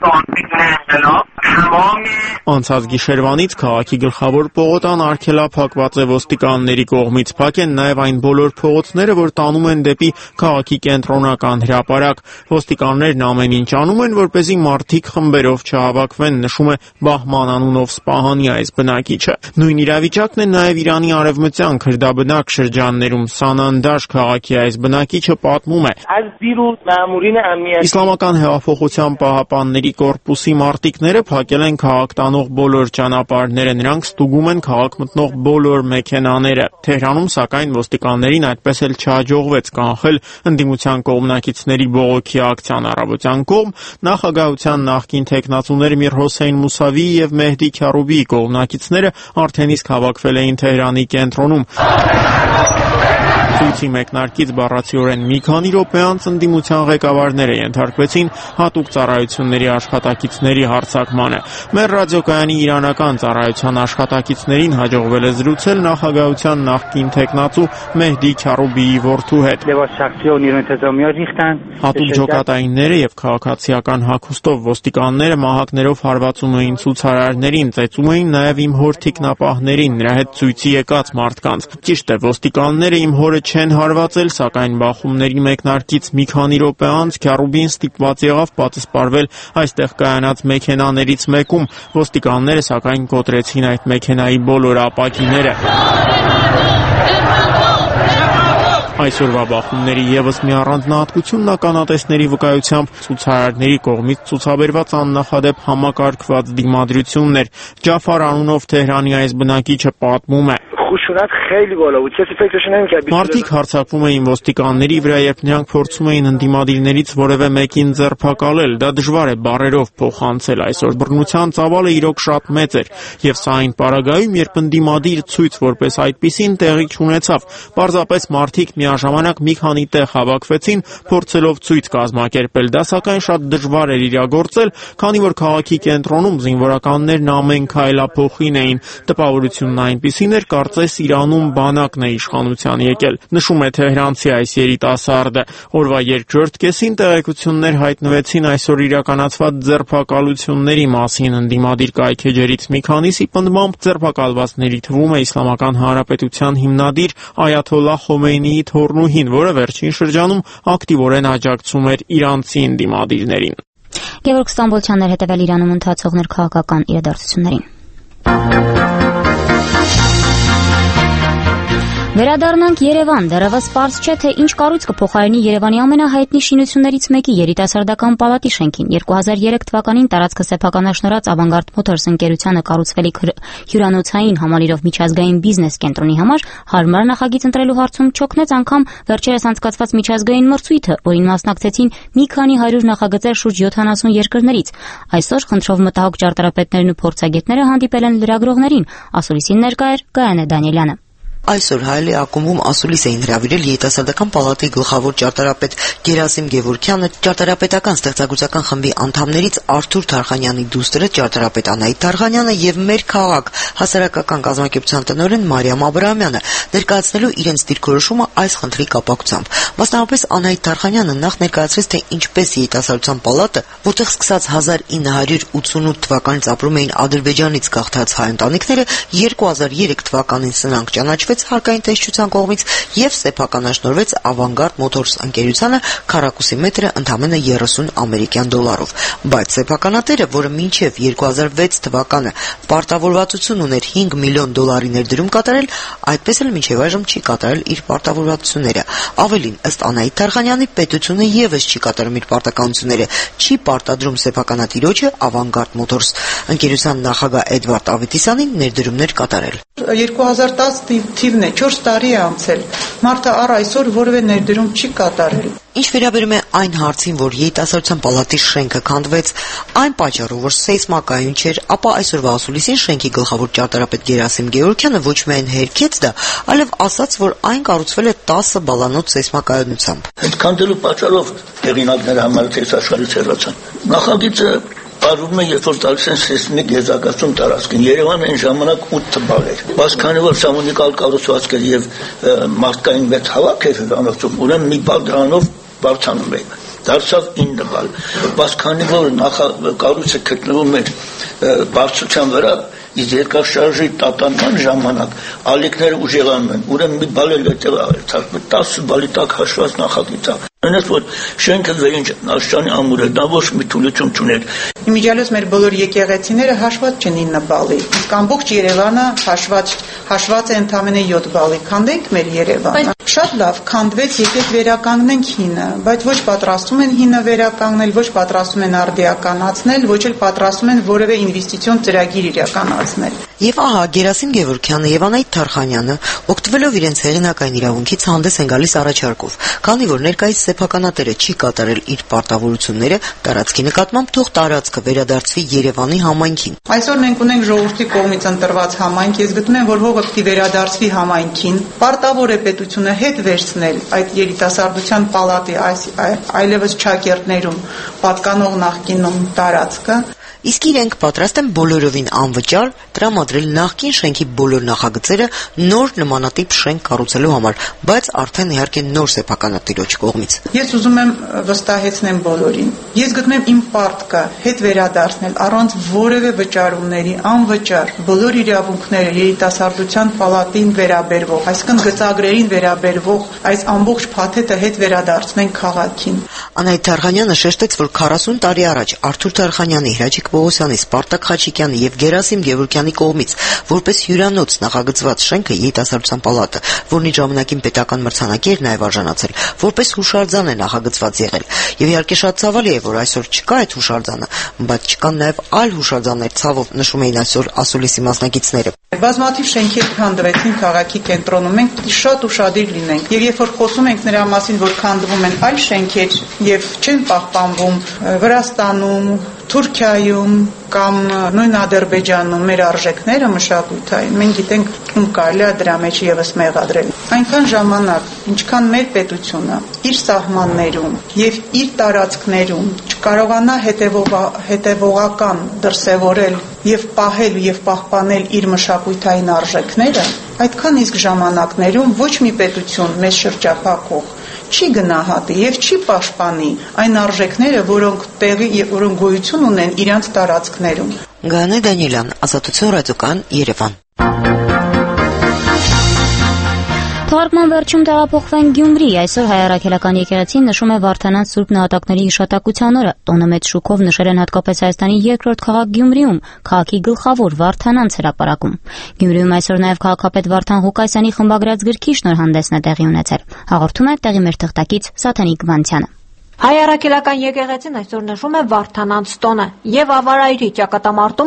[SPEAKER 2] Անցած գիշերվանից քաղաքի գլխավոր պողոտան արգելափակված է ոստիկանների կողմից։ Փակ են նաև այն բոլոր փողոցները, որ տանում են դեպի քաղաքի կենտրոնական հրապարակ։ Ոստիկաններն ամեն ինչ անում են, որպեսզի մարդիկ խմբերով չհավաքվեն, նշում է Բահման անունով Սպահանի այս բնակիչը։ Նույն իրավիճակն է նաև Իրանի արևմտյան քրդաբնակ շրջաններում։ Սանանդաշ քաղաքի այս բնակիչը պատմում է. Իսլամական հեղափոխության պահապանների կորպուսի մարտիկները փակել են քաղաք տանող բոլոր ճանապարհները, նրանք ստուգում են քաղաք մտնող բոլոր մեքենաները։ Թեհրանում սակայն ոստիկաններին այդպես էլ չհաջողվեց կանխել ընդդիմության կողմնակիցների բողոքի ակցիան առավոտյան կողմ։ Նախագահության նախկին թեկնածուներ Միր Հոսեյն Մուսավիի եւ Մեհդի Քարուբիի կողմնակիցները արդեն իսկ հավաքվել էին Թեհրանի կենտրոնում։ Ցույցի մեկնարկից բառացիորեն մի քանի րոպե անց ընդդիմության ղեկավարները ենթարկվեցին հատուկ ծառայությունների աշխատակիցների հարձակմանը։ Մեր ռադիոկայանի իրանական ծառայության աշխատակիցներին հաջողվել է զրուցել նախագահության նախկին թեկնածու Մեհդի Քարուբիի որդու հետ։ Հատուկ ջոկատայինները եւ քաղաքացիական հագուստով ոստիկանները մահակներով հարվածում էին ցուցարարներին, ծեծում էին նաեւ իմ հոր թիկնապահներին, նրա հետ ցույցի եկած մարդկանց։ Ճիշտ է, ոստիկանները իմ հորը չեն հարվածել, սակայն բախումների մեկնարկից մի քանի րոպե անց Քյարուբին ստիպված եղավ պատսպարվել այստեղ կայանած մեքենաներից մեկում։ Ոստիկանները սակայն կոտրեցին այդ մեքենայի բոլոր ապակիները։ Այսօրվա բախումների ևս մի առանձնահատկությունն ականատեսների վկայությամբ ցուցարարների կողմից ցուցաբերված աննախադեպ համակարգված դիմադրությունն էր։ Ջաֆար անունով Թեհրանի այս բնակիչը պատմում է. Մարդիկ հարձակվում էին ոստիկանների վրա, երբ նրանք փորձում էին ընդդիմադիրներից որևէ մեկին ձերբակալել։ Դա դժվար է բառերով փոխանցել այսօր։ Բռնության ծավալը իրոք շատ մեծ էր, եւ սա այն պարագայում, երբ ընդդիմադիր ցույց որպես այդպիսին տեղի չունեցավ։ Պարզապես մարդիկ միաժամանակ մի քանի տեղ հավաքվեցին, փորձելով ցույց կազմակերպել։ Դա սակայն շատ դժվար էր իրագործել, քանի որ քաղաքի կենտրոնում զինվորականներն ամեն քայլափոխին էին։ Տպավորությունն այնպիսին էր, կարծես Իրանում բանակն է իշխանության եկել, նշում է թեհրանցի այս երիտասարդը։ Օրվա երկրորդ կեսին տեղեկություններ հայտնվեցին այսօր իրականացված ձերբակալությունների մասին։ Ընդդիմադիր կայքեջերից մի քանիսի պնդմամբ ձերբակալվածների թվում է Իսլամական Հանրապետության հիմնադիր Այաթոլլահ Խոմեյնիի թոռնուհին, որը վերջին շրջանում ակտիվորեն աջակցում էր իրանցի ընդդիմադիրներին։
[SPEAKER 1] Գևորգ Ստամբոլցյանն էր հետևել Իրանում ընթացող ներքաղաքական իրադարձություններին։ Վերադառնանք Երևան, դեռևս պարզ չէ, թե ինչ կառույց կփոխարինի Երևանի ամենահայտնի շինություններից մեկի երիտասարդական պալատի շենքին։ 2003 թվականին տարածքը սեփականաշնորհած Ավանգարդ Մոթորս ընկերությանը կառուցվելիք հյուրանոցային համալիրով միջազգային բիզնես կենտրոնի համար հարմար նախագիծ ընտրելու հարցում չօգնեց անգամ վերջերս անցկացված միջազգային մրցույթը, որին մասնակցեցին մի քանի 100 նախագծեր շուրջ 70 երկրներից։ Այսօր խնդրով մտահոգ ճարտարապետներն ու փորձագետները հանդիպել են լրագրողներին։ Ասուլիսին ներկա էր Գայանե Դանիելյանը։
[SPEAKER 4] Այսօր Հայելի ակումբում ասուլիս էին հրավիրել երիտասարդական պալատի գլխավոր ճարտարապետ Գերասիմ Գևորգյանը, ճարտարապետական ստեղծագործական խմբի անդամներից Արթուր Թարխանյանի դուստրը ճարտարապետ Անահիտ Թարխանյանը եւ Մեր քաղաք հասարակական կազմակերպության տնօրեն Մարիամ Աբրահամյանը, ներկայացնելու իրենց դիրքորոշումը այս խնդրի կապակցությամբ։ Մասնավորապես Անահիտ Թարխանյանը նախ ներկայացրեց, թե ինչպես երիտասարդության պալատը, որտեղ սկսած 1988 թվականից ապրում էին Ադրբեջանից գաղթած հայ ընտանիքները, 2003 թվականին սնանկ ճանաչվեց հարկային տեսչության կողմից եւ սեփականաշնորհվեց Ավանգարդ Մոթորս ընկերությանը քառակուսի մետրը ընդամենը 30 ամերիկյան դոլարով։ Բայց սեփականատերը, որը մինչեւ 2006 թվականը պարտավորվածություն ուներ $5 միլիոն ներդրում կատարել, այդպես էլ մինչեւ այժմ չի կատարել իր պարտավորվածությունները։ Ավելին, ըստ Անահիտ Թարխանյանի, պետությունը եւս չի կատարում իր պարտականությունները, չի պարտադրում սեփականատիրոջը Ավանգարդ Մոթորս ընկերության նախագահ Էդվարդ Ավետիսյանին ներդրումներ կատարել։
[SPEAKER 5] 2010 թիվն է, 4 տարի է անցել։ Մարդը առ այսօր որևէ ներդրում չի կատարել։
[SPEAKER 4] Ինչ վերաբերում է այն հարցին, որ երիտասարդության պալատի շենքը քանդվեց այն պատճառով, որ սեյսմակայուն չէր, ապա այսօրվա ասուլիսին շենքի գլխավոր ճարտարապետ Գերասիմ Գևորգյանը ոչ միայն հերքեց դա, այլև ասաց, որ այն կառուցվել է 10 բալանոց սեյսմակայունությամբ։
[SPEAKER 6] Այդ քանդելու պատճառով հեղինակները համարեցին աշխարհից հեռացան։ Նախագիծը Արվում է, երբ որ տալիս են սեյսմիկ եզակացում տարածքին։ Երևանը այն ժամանակ 8 բալ էր։ Բայց քանի որ սա ունիկալ կառուցվածք էր եւ մարդկային մեծ հավաք էր հյուրանոցում, ուրեմն մի բալ դրանով բարձանում էր։ Դարձավ 9 բալ։ Բայց քանի որ կառույցը գտնվում էր բարձրության վրա, իսկ երկրաշարժի տատանման ժամանակ ալիքները ուժեղանում են, ուրեմն մի բալ էլ հետեւ արեցավ 10 բալի տակ հաշված նախագիծը։ Այնպես որ շենքը վերին աշճանի ամուր է, դա ոչ մի թուլություն չուներ։
[SPEAKER 5] Իմիջիալոց մեր բոլոր եկեղեցիները հաշված չեն 9 բալի, իսկ ամբողջ Երևանը հաշված է ընդամենը 7 բալի։ Քանդենք մեր Երևանը։ Շատ լավ, քանդվեց, եկեք վերականգնենք հինը, բայց ոչ պատրաստում են հինը վերականգնել, ոչ պատրաստում են արդիականացնել, ոչ էլ պատրաստում են որևէ ինվեստիցիոն ծրագիր իրականացնել։
[SPEAKER 4] Եվ ահա Գերասիմ Գևորգյանը եւ Անահիտ Թարխանյանը, օգտվելով իրենց հեղինակային իրավունքից, հանդես են գալիս առաջարկով, քանի որ ներկայիս սեփականատերը չի կատարել իր պարտավորությունները, տարածքի նկատմամբ թող տարածքը վերադարձվի Երևանի համայնքին։
[SPEAKER 5] Այսօր մենք ունենք ժողովրդի կողմից ընտրված համայնք, ես գտնում եմ, որ հողը պիտի վերադարձվի համայնքին, պարտավոր է պետությունը հետ վերցնել այդ երիտասարդության պալատի այլևս չակերտներում պատկանող նախկինում տարածքը։
[SPEAKER 4] Իսկ իրենք պատրաստ են բոլորովին անվճար տրամադրել նախկին շենքի բոլոր նախագծերը նոր նմանատիպ շենք կառուցելու համար, բայց արդեն իհարկե նոր սեփականատիրոջ կողմից։
[SPEAKER 5] Ես ուզում եմ վստահեցնեմ բոլորին։ Ես գտնում եմ իմ պարտքը հետ վերադարձնել առանց որևէ վճարումների, անվճար բոլոր իրավունքները երիտասարդության պալատին վերաբերվող, այսինքն գծագրերին վերաբերվող այս ամբողջ փաթեթը հետ վերադարձնենք քաղաքին։
[SPEAKER 4] Անահիտ Թարխանյանը շեշտեց, որ 40 տարի առաջ Արթուր Թարխանյանի, Հրաչիկ Պողոսյանի, Սպարտակ Խաչիկյանի եւ Գերասիմ Գևորգյանի կողմից որպես հյուրանոց նախագծված շենքը երիտասարդության պալատը, որն իր ժամանակին պետական մրցանակի էր նաեւ արժանացել, որպես հուշարձան է նախագծված եղել։ Եվ իհարկե շատ ցավալի է, որ այսօր չկա այդ հուշարձանը, բայց չկան նաեւ այլ հուշարձաններ, ցավով նշում էին այսօր ասուլիսի մասնակիցները։
[SPEAKER 5] Բազմաթիվ շենքեր քանդվեցին քաղաքի կենտրոնում, մենք շատ ուշադիր լինենք։ Եվ երբ որ խոսում ենք նրա մասին, որ քանդվում են այլ շենքեր եւ չեն պահպանվում Վրաստանում, Թուրքիայում կամ նույն Ադրբեջանում մեր արժեքները մշակութային, մենք գիտենք ում կարելի է դրա մեջ եւս մեղադրել։ Այնքան ժամանակ, ինչքան մեր պետությունը իր սահմաններում եւ իր տարածքներում չկարողանա հետևողական դրսևորել եւ պահել եւ պահպանել իր մշակութային արժեքները, այդքան իսկ ժամանակներում ոչ մի պետություն մեզ շրջափակող չի գնահատի եւ չի պաշտպանի այն արժեքները, որոնք գոյություն ունեն իրանց տարածքներում։
[SPEAKER 4] Գանե Դանիելյան, Ազատություն ռադիոկայան, Երևան։
[SPEAKER 1] Թարգման վերջում տեղափոխվենք Գյումրի։ Այսօր հայ առաքելական եկեղեցին նշում է Վարդանանց Սուրբ Նահատակների հիշատակության օրը։ Տոնը մեծ շուկով նշել են հատկապես Հայաստանի երկրորդ քաղաք Գյումրիում, քաղաքի գլխավոր Վարդանանց հրապարակում։ Գյումրիում այսօր նաև քաղաքապետ Վարդան Ղուկասյանի խմբագրած գրքի շնորհանդեսն է տեղի ունեցել։ Հաղորդում է տեղի մեր թղթակից Սաթենիկ Վանցյանը։
[SPEAKER 7] Հայ առաքելական եկեղեցին այսօր նշում է Վարդանանց տոնը եւ Ավարայրի ճակատամարտում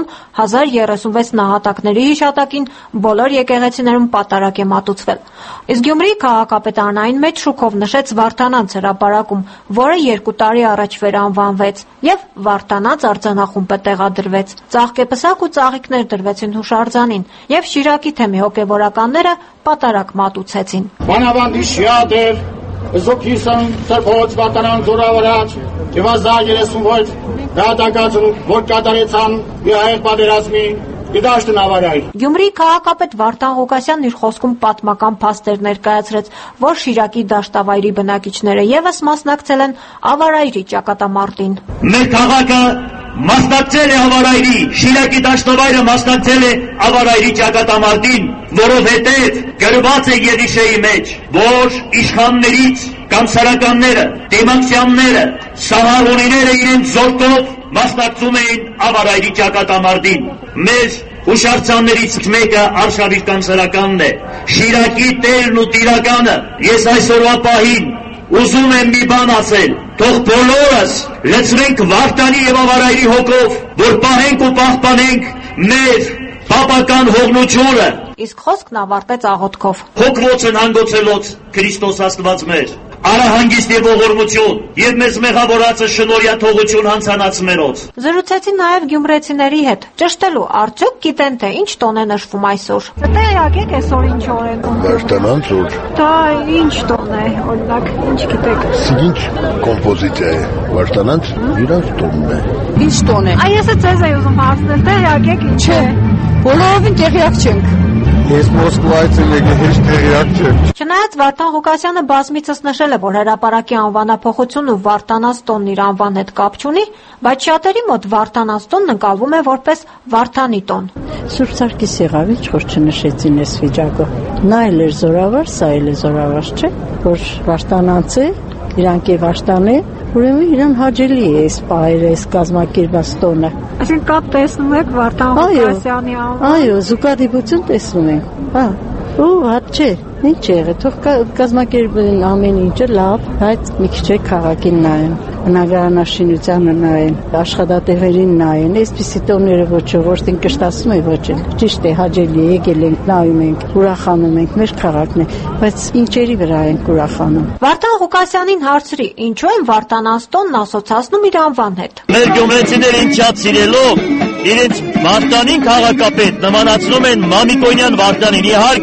[SPEAKER 7] 1036 նահատակների հիշատակին բոլոր եկեղեցիներում պատարակ է մատուցվել։ Իսկ Գյումրիի քաղաքապետարանային մեծ շուկով նշեց Վարդանանց հրապարակում, որը 2 տարի առաջ վերանվանվեց եւ Վարդանանց արձանախումբը տեղադրվեց։ Ծաղկեպսակ ու ծաղիկներ դրվեցին հուշարձանին եւ Շիրակի թեմի հոգեվորականները պատարակ մատուցեցին։
[SPEAKER 8] Բանավանդի շիադեր Զոքիսան ծրփոց Վարդանան զորավարած եւ 1038 դատակացու որ կատարեցան իհայր պատերազմի դաշտն Ավարայր։
[SPEAKER 7] Գյումրիի քաղաքապետ Վարդան Ղուկասյանն իր խոսքում պատմական փաստեր ներկայացրեց, որ Շիրակի դաշտավայրի բնակիչները եւս մասնակցել են Ավարայրի ճակատամարտին։
[SPEAKER 10] Մեր քաղաքը մասնակցել է Ավարայրի, Շիրակի դաշտավայրը մասնակցել է Ավարայրի ճակատամարտին, որովհետև գրված է Եղիշեի մեջ, որ իշխաններից կամ սարականները, դեմակցիաները, սահարունիները իրենց զորքով մասնակցում էին Ավարայրի ճակատամարտին։ Մեր հուշարձաններից մեկը արշավիրքան սարականն է, Շիրակի տերն ու տիրականը։ Ես այսօրվա պահին ուզում եմ մի բան ասել, թող բոլորս լցվենք Վարդանի եւ Ավարայրի հոգով, որ պահենք ու պահպանենք մեր պապական հողնությունը։
[SPEAKER 7] Իսկ խոսքն ավարտեց աղոթքով։
[SPEAKER 10] Հոգվոցն հանգոցելոց Քրիստոս Աստված մեր, արահանգիստ եւ ողորմություն եւ մեզ մեղավորածը շնորհյա թողություն հանցանացմերոց։
[SPEAKER 7] Զրուցեցի նաեւ գյումրեցիների հետ, ճշտելու արդյոք գիտեն թե ինչ տոն է նշվում այսօր։ Տեղյակ եք այսօր ինչ օր է։
[SPEAKER 21] Վարդանանց օր։
[SPEAKER 7] Դա ինչ տոն է, օրինակ, ինչ գիտեք։
[SPEAKER 21] Ինչ կոմպոզիցիա է։ Վարդանանց իրանց տոնն է։
[SPEAKER 7] Ինչ տոն է։ Այս է ձեզ ուզում հարցնել, տեղյակ եք ինչ է։ Բոլորովին տեղյակ չենք։
[SPEAKER 21] Ես Մոսկվայից եկել հեշտ տեղյակ չեմ։
[SPEAKER 7] Չնայած Վարդան Ղուկասյանը բազմիցս նշել է, որ հրապարակի անվանափոխությունն ու Վարդանանց տոնն իր անվան հետ կապ չունի, բայց շատերի մոտ Վարդանանց տոնն ընկալվում է որպես Վարդանի տոն։
[SPEAKER 12] Սուրբ Սարգիս եղավ, ինչ որ չնշեցին այս վիճակը։ Նա էլ էր զորավար, սա էլ է զորավար, չէ՞, որ Վարդանանց է, իրանք է Վարդան է, ուրեմն իրան հաճելի է այս պահերը, այս կազմակերպված տոնը։
[SPEAKER 7] Այսինքն կապ տեսնում եք Վարդան Ղուկասյանի անվան։
[SPEAKER 12] Այո, զուգադիպություն տեսնում ենք։ Հա, ու հատ չէ, ինչ եղել, թող կազմակերպեն ամեն ինչը լավ, բայց մի քիչ է քաղաքին նայեն, բնակարանաշինությանը նայեն, աշխատատեղերին նայեն, այսպիսի տոները ոչ ժողովրդին կշտացում է ոչ էլ։ Ճիշտ է, հաճելի է, եկել ենք, նայում ենք, ուրախանում ենք, մեր քաղաքն է, բայց ինչերի վրա ենք ուրախանում։
[SPEAKER 7] Վարդան Ղուկասյանին հարցրի, ինչու են Վարդանանց տոնն ասոցացնում իր անվան հետ։
[SPEAKER 10] Մեր գյումրեցիները ինչած սիրելով իրենց Վարդանին քաղաքապետ նմանացնում են Մամիկոնյան Վարդանին։ Իհարկե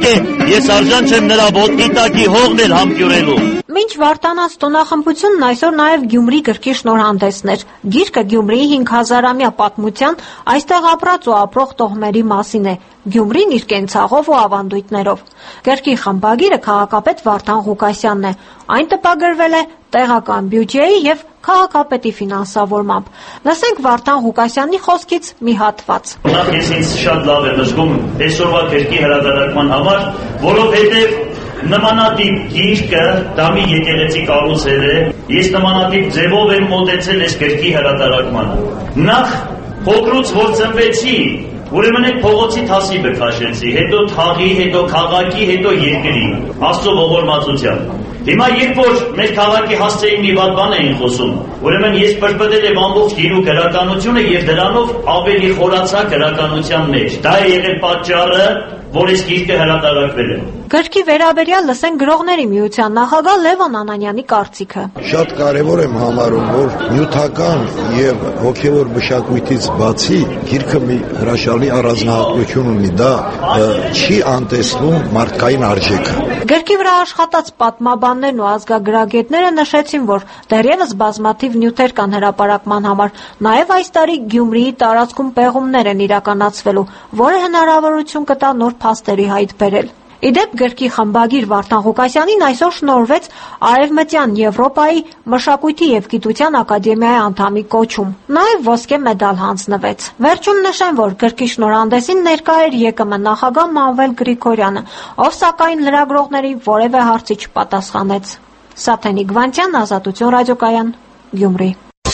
[SPEAKER 10] Ես արժան չեմ նրա ոտքի տակի հողն էլ համբյուրելու։
[SPEAKER 7] Մինչ Վարդանանց տոնախմբությունն այսօր նաև Գյումրի գրքի շնորհանդեսն էր։ Գիրքը Գյումրիի 5000-ամյա պատմության, այստեղ ապրած ու ապրող տոհմերի մասին է։ Գյումրին իր կենցաղով ու ավանդույթներով։ Գրքի խմբագիրը քաղաքապետ Վարդան Ղուկասյանն է։ Այն տպագրվել է տեղական բյուջեի եւ քաղաքապետի ֆինանսավորմամբ։ Լսենք Վարդան Ղուկասյանի խոսքից մի հատված։
[SPEAKER 10] Նախ ես ինձ շատ լավ եմ զգում այսօրվա գրքի հրատարակման համար, որովհետեւ նմանատիպ գիրքը դա մի եկեղեցի կառուցել է։ Ես նմանատիպ ձևով եմ մոտեցել այս գրքի հրատարակմանը։ Նախ փոքրուց որ ծնվեցի, ուրեմն այդ փողոցի թասիբը քաշեցի, հետո թաղի, հետո քաղաքի, հետո երկրի, Աստծո ողորմածությամբ։ Հիմա երբ որ մեր քաղաքի հասցեին մի վատ բան էին խոսում, ուրեմն ես պրպտել եմ ամբողջ գիրու գրականությունը եւ դրանով ավելի խորացա գրականության մեջ։ Դա է եղել պատճառը, որ այս գիրքը հրատարակվել է։
[SPEAKER 7] Գրքի վերաբերյալ լսենք գրողների միության նախագահ Լևոն Անանյանի կարծիքը։
[SPEAKER 9] Շատ կարևոր եմ համարում, որ նյութական եւ հոգեվոր մշակույթից բացի գիրքը մի հրաշալի առանձնահատկություն ունի, դա չի անտեսնում մարդկային արժեքը։
[SPEAKER 7] Գրքի վրա աշխատած պատմաբաններն ու ազգագրագետները նշեցին, որ դեռևս բազմաթիվ նյութեր կան հրապարակման համար, նաև այս տարի Գյումրիի տարածքում պեղումներ են իրականացվելու, որը հնարավորություն կտա նոր փաստերի հայտ բերել։ Իդեպ գրքի խմբագիր Վարդան Ղուկասյանին այսօր շնորհվեց Արևմտյան Եվրոպայի մշակույթի եւ գիտության ակադեմիայի անդամի կոչում։ Նաեւ ոսկե մեդալ հանձնվեց։ Վերջում նշեմ, որ գրքի շնորհանդեսին ներկա էր ԵԿՄ նախագահ Մանվել Գրիգորյանը, ով սակայն լրագրողների որևէ հարցի չպատասխանեց։ Սաթենիկ Վանտյան, Ազատություն ռադիոկայան, Գյումրի։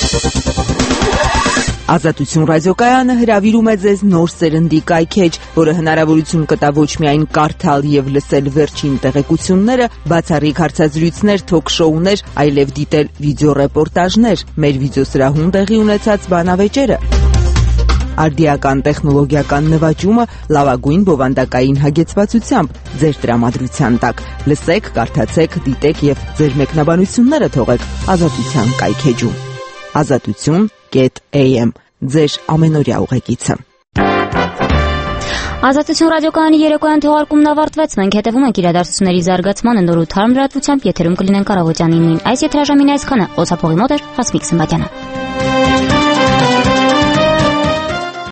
[SPEAKER 13] Ազատություն ռադիոկայանը հրավիրում է ձեզ նոր սերնդի կայքեջ, որը հնարավորություն կտա ոչ միայն կարդալ եւ լսել վերջին տեղեկությունները, բացառիկ հարցազրույցներ, թոք-շոուներ, այլև դիտել վիդեոռեպորտաժներ, մեր վիդեոսրահում տեղի ունեցած բանավեճերը։ Արդիական տեխնոլոգիական նվաճումը լավագույն բովանդակային հագեցվածությամբ ձեր տրամադրության տակ։ Լսեք, կարդացեք, դիտեք եւ ձեր մեկնաբանությունները թողեք Ազատության կայքեջում։ Ազատություն.am ձեր ամենօրյա ուղեկիցը։
[SPEAKER 1] Ազատություն ռադիոկայանի երեկոյան թողարկումն ավարտվեց։ Մենք հետևում ենք իրադարձությունների զարգացմանը նոր ու թարմ լրատվությամբ, եթերում կլինեն առավոտյան 9-ին։ Այս եթերաժամին այսքանը, Օսափողի մոտ էր Հասմիկ Սմբատյանը։